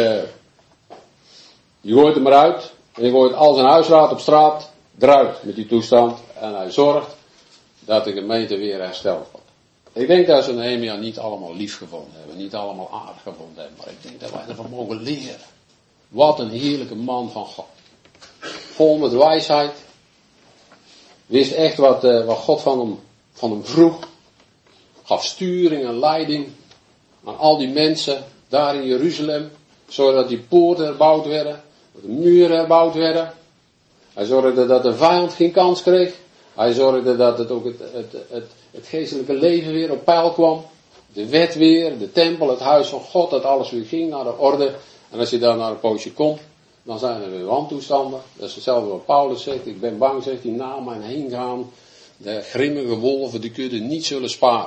gooit hem eruit en die gooit al zijn huisraad op straat eruit met die toestand en hij zorgt dat de gemeente weer hersteld wordt. Ik denk dat ze Nehemia niet allemaal lief gevonden hebben, niet allemaal aardig gevonden hebben, maar ik denk dat wij ervan mogen leren. Wat een heerlijke man van God. Vol met wijsheid. Wist echt wat God van hem vroeg. Gaf sturing en leiding aan al die mensen daar in Jeruzalem. Zodat die poorten herbouwd werden. Dat de muren herbouwd werden. Hij zorgde dat de vijand geen kans kreeg. Hij zorgde dat het ook het geestelijke leven weer op peil kwam. De wet weer, de tempel, het huis van God, dat alles weer ging naar de orde. En als je daar naar een poosje komt, dan zijn er weer wantoestanden. Dat is hetzelfde wat Paulus zegt. Ik ben bang, zegt hij, na mijn heen gaan. De grimmige wolven, die kudde niet zullen sparen.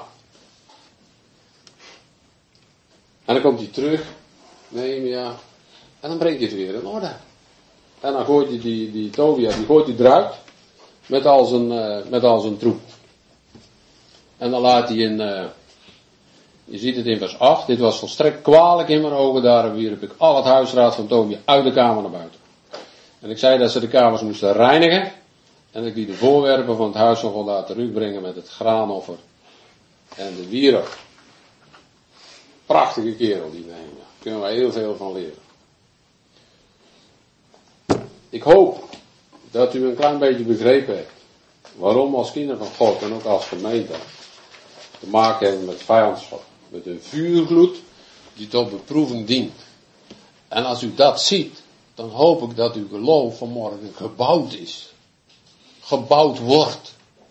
En dan komt hij terug, Nehemia, en dan brengt hij het weer in orde. En dan gooit hij die Tobia, die gooit hij eruit, met al zijn troep. En dan laat hij je ziet het in vers 8, dit was volstrekt kwalijk in mijn ogen, daarom wierp ik al het huisraad van Tobia uit de kamer naar buiten. En ik zei dat ze de kamers moesten reinigen, en ik liet de voorwerpen van het huis van God daar terugbrengen met het graanoffer en de wierook. Prachtige kerel die Nehemia, daar kunnen wij heel veel van leren. Ik hoop dat u een klein beetje begrepen hebt waarom als kinderen van God en ook als gemeente te maken hebben met vijandschap. Met een vuurgloed die tot beproeving dient. En als u dat ziet, dan hoop ik dat uw geloof vanmorgen gebouwd is. Gebouwd wordt.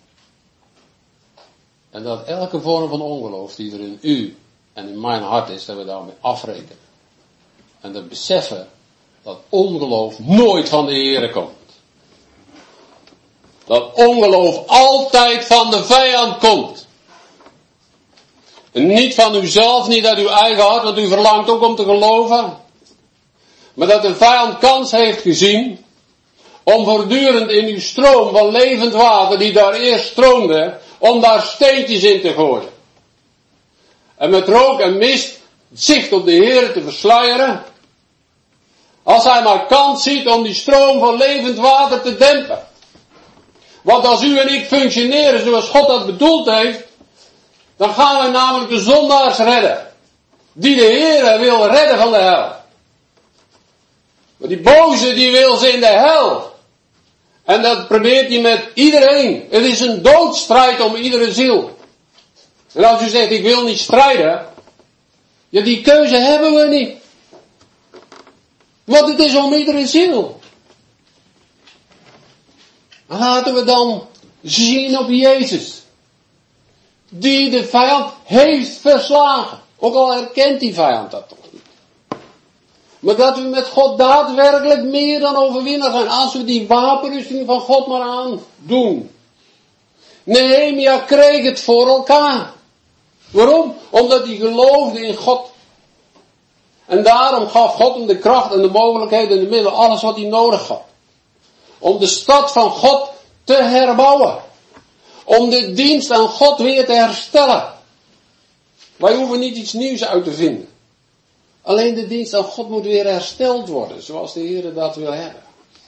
En dat elke vorm van ongeloof die er in u en in mijn hart is, dat we daarmee afrekenen. En dat beseffen dat ongeloof nooit van de Heere komt. Dat ongeloof altijd van de vijand komt. En niet van uzelf, niet uit uw eigen hart, want u verlangt ook om te geloven. Maar dat de vijand kans heeft gezien om voortdurend in uw stroom van levend water, die daar eerst stroomde, om daar steentjes in te gooien. En met rook en mist zicht op de Heer te versluieren. Als hij maar kans ziet om die stroom van levend water te dempen. Want als u en ik functioneren zoals God dat bedoeld heeft, dan gaan wij namelijk de zondaars redden. Die de Heer wil redden van de hel. Maar die boze die wil ze in de hel. En dat probeert hij met iedereen. Het is een doodstrijd om iedere ziel. En als u zegt ik wil niet strijden. Ja, die keuze hebben we niet. Want het is om iedere ziel. En laten we dan zien op Jezus. Die de vijand heeft verslagen. Ook al herkent die vijand dat toch niet. Maar dat we met God daadwerkelijk meer dan overwinnaar zijn. Als we die wapenrusting van God maar aan doen. Nehemia kreeg het voor elkaar. Waarom? Omdat hij geloofde in God. En daarom gaf God hem de kracht en de mogelijkheden en de middelen, alles wat hij nodig had. Om de stad van God te herbouwen. Om de dienst aan God weer te herstellen. Wij hoeven niet iets nieuws uit te vinden. Alleen de dienst aan God moet weer hersteld worden, zoals de Heer dat wil hebben.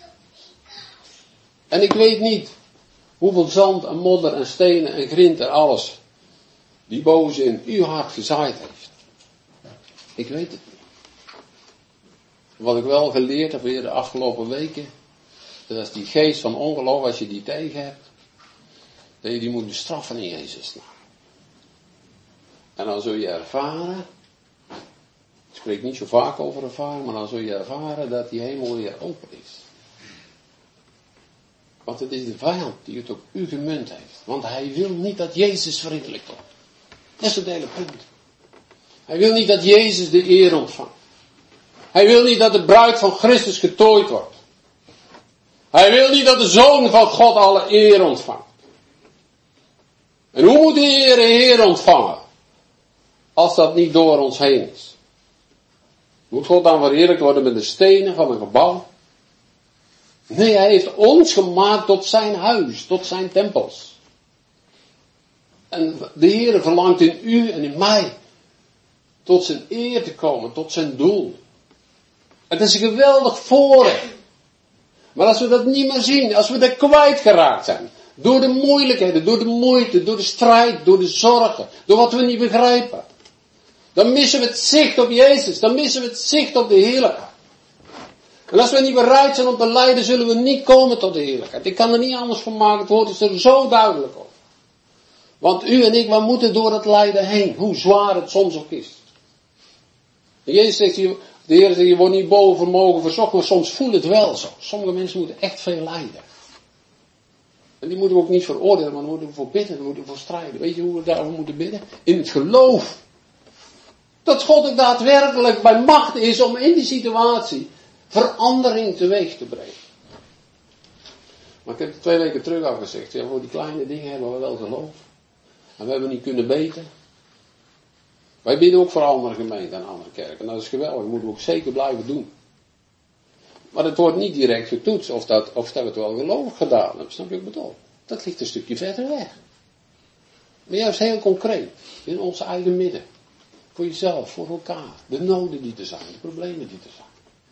En ik weet niet hoeveel zand en modder en stenen en grind en alles die boze in uw hart gezaaid heeft. Ik weet het niet. Wat ik wel geleerd heb weer de afgelopen weken, dat is die geest van ongeloof, als je die tegen hebt, dat je die moet bestraffen in Jezus' naam. En dan zul je ervaren, ik spreek niet zo vaak over ervaring, maar dan zul je ervaren dat die hemel weer open is. Want het is de vijand die het op u gemunt heeft. Want hij wil niet dat Jezus verheerlijkt wordt. Dat is het hele punt. Hij wil niet dat Jezus de eer ontvangt. Hij wil niet dat de bruid van Christus getooid wordt. Hij wil niet dat de Zoon van God alle eer ontvangt. En hoe moet de Heer ontvangen? Als dat niet door ons heen is. Moet God dan verheerlijkt worden met de stenen van een gebouw? Nee, hij heeft ons gemaakt tot zijn huis, tot zijn tempels. En de Heer verlangt in u en in mij tot zijn eer te komen, tot zijn doel. Het is een geweldig voorrecht. Maar als we dat niet meer zien, als we dat kwijtgeraakt zijn, door de moeilijkheden, door de moeite, door de strijd, door de zorgen, door wat we niet begrijpen, dan missen we het zicht op Jezus, dan missen we het zicht op de heerlijkheid. En als we niet bereid zijn om te lijden, zullen we niet komen tot de heerlijkheid. Ik kan er niet anders van maken, het woord is er zo duidelijk over. Want u en ik, we moeten door het lijden heen, hoe zwaar het soms ook is. En Jezus zegt, de Heer zegt, je wordt niet boven vermogen verzocht, maar soms voelt het wel zo. Sommige mensen moeten echt veel lijden. En die moeten we ook niet veroordelen, maar daar moeten we voor bidden, daar moeten we voor strijden. Weet je hoe we daarvoor moeten bidden? In het geloof. Dat God ook daadwerkelijk bij macht is om in die situatie verandering teweeg te brengen. Maar ik heb het 2 weken terug al gezegd, ja, voor die kleine dingen hebben we wel geloof. En we hebben niet kunnen beten. Wij bidden ook voor andere gemeenten en andere kerken. En dat is geweldig, dat moeten we ook zeker blijven doen. Maar het wordt niet direct getoetst of dat we het wel gelovig gedaan hebben. Snap je wat ik bedoel? Dat ligt een stukje verder weg. Maar juist heel concreet, in ons eigen midden. Voor jezelf, voor elkaar. De noden die er zijn, de problemen die er zijn.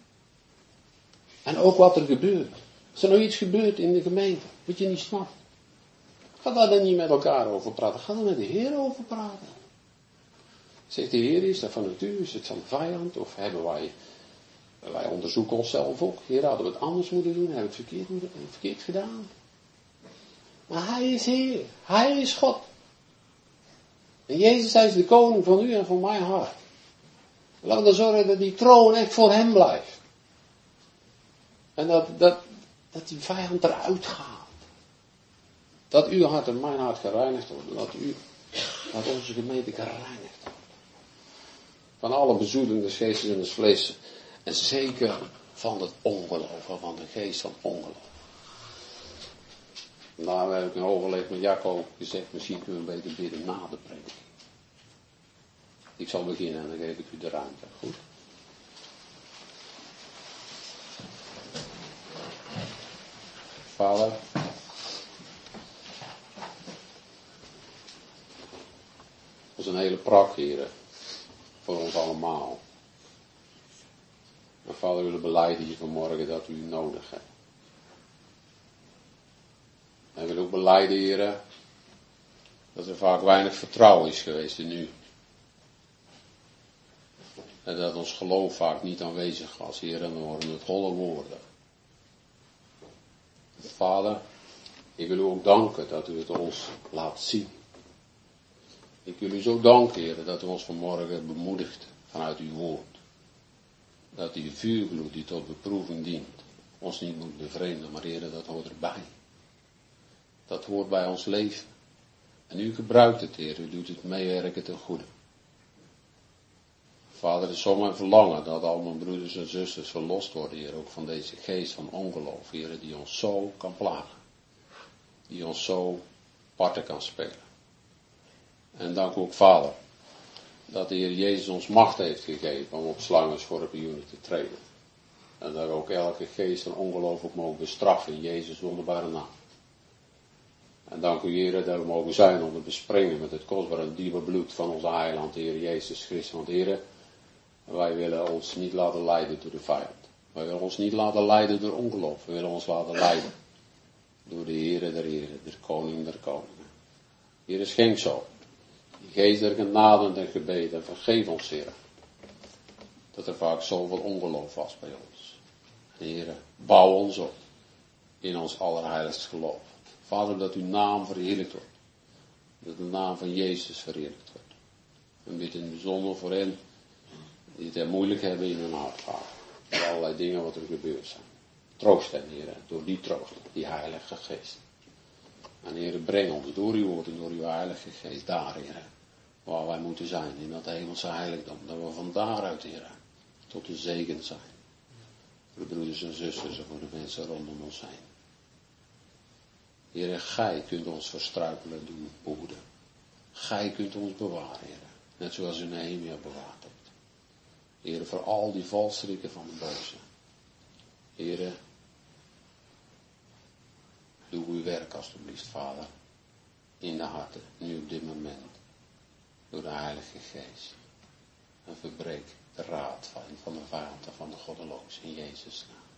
En ook wat er gebeurt. Als er nou iets gebeurt in de gemeente, wat je niet snapt. Ga daar dan niet met elkaar over praten. Ga daar met de Heer over praten. Zegt de Heer, is dat van het u? Is het van de vijand? Of hebben wij onderzoeken onszelf ook. Heer, hadden we het anders moeten doen? Hebben we het verkeerd gedaan? Maar hij is Heer. Hij is God. En Jezus, hij is de koning van u en van mijn hart. Laten we zorgen dat die troon echt voor hem blijft. En dat die vijand eruit gaat. Dat uw hart en mijn hart gereinigd wordt. Dat onze gemeente gereinigd wordt. Van alle bezoedelen des geestes en des vlees. En zeker van het ongeloof. Van de geest van ongeloof. Daarom heb ik in overleg met Jacob gezegd. Misschien kunnen we beter bidden na de preek. Ik zal beginnen en dan geef ik u de ruimte. Goed? Vader. Dat is een hele prak, heren. Voor ons allemaal. En Vader, we willen belijden hier vanmorgen dat u nodig hebt. En we willen ook belijden, heren, dat er vaak weinig vertrouwen is geweest in u. En dat ons geloof vaak niet aanwezig was, heren, en dan worden het holle woorden. Vader, ik wil u ook danken dat u het ons laat zien. Ik wil u zo danken, heren, dat u ons vanmorgen bemoedigt vanuit uw woord. Dat die vuurgloed die tot beproeving dient, ons niet moet bevreemden, maar heren, dat hoort erbij. Dat hoort bij ons leven. En u gebruikt het, Heer, u doet het meewerken ten goede. Vader, het is zo mijn verlangen dat al mijn broeders en zusters verlost worden, Heer, ook van deze geest van ongeloof, Heer, die ons zo kan plagen. Die ons zo parten kan spelen. En dank u ook, Vader, dat de Heer Jezus ons macht heeft gegeven om op slangen en schorpioenen te treden. En dat we ook elke geest en ongeloof ook mogen bestraffen in Jezus' wonderbare naam. En dank u, Heer, dat we mogen zijn om te bespringen met het kostbare en diepe bloed van onze heiland, de Heer Jezus Christus. Want Heer, wij willen ons niet laten leiden door de vijand. Wij willen ons niet laten leiden door ongeloof. We willen ons laten leiden door de Heere der Heren, de Koning der Koningen. Heer, schenk zo die geest der genade en der gebeden. Vergeef ons, Heer, dat er vaak zoveel ongeloof was bij ons. En Heer, bouw ons op in ons allerheiligst geloof. Vader, dat uw naam verheerlijkt wordt. Dat de naam van Jezus verheerlijkt wordt. En bid in het bijzonder voor hen die het er moeilijk hebben in hun hart, Vader. Door allerlei dingen wat er gebeurd zijn. Troost hen, Heer, door die troost, die Heilige Geest. En Heer, breng ons door uw woord en door uw Heilige Geest daar, Heer, waar wij moeten zijn, in dat hemelse heiligdom. Dat we van daaruit, Heer, tot de zegen zijn. Voor de broeders en zusters en voor de mensen rondom ons heen. Heer, gij kunt ons verstruikelen doen behoeden. Gij kunt ons bewaren, Heer. Net zoals u Nehemia bewaard hebt. Heer, voor al die valstrikken van de boze. Heer, doe uw werk alstublieft, Vader. In de harten, nu op dit moment. Door de Heilige Geest. En verbreek de raad van de vijand en van de goddeloos in Jezus' naam.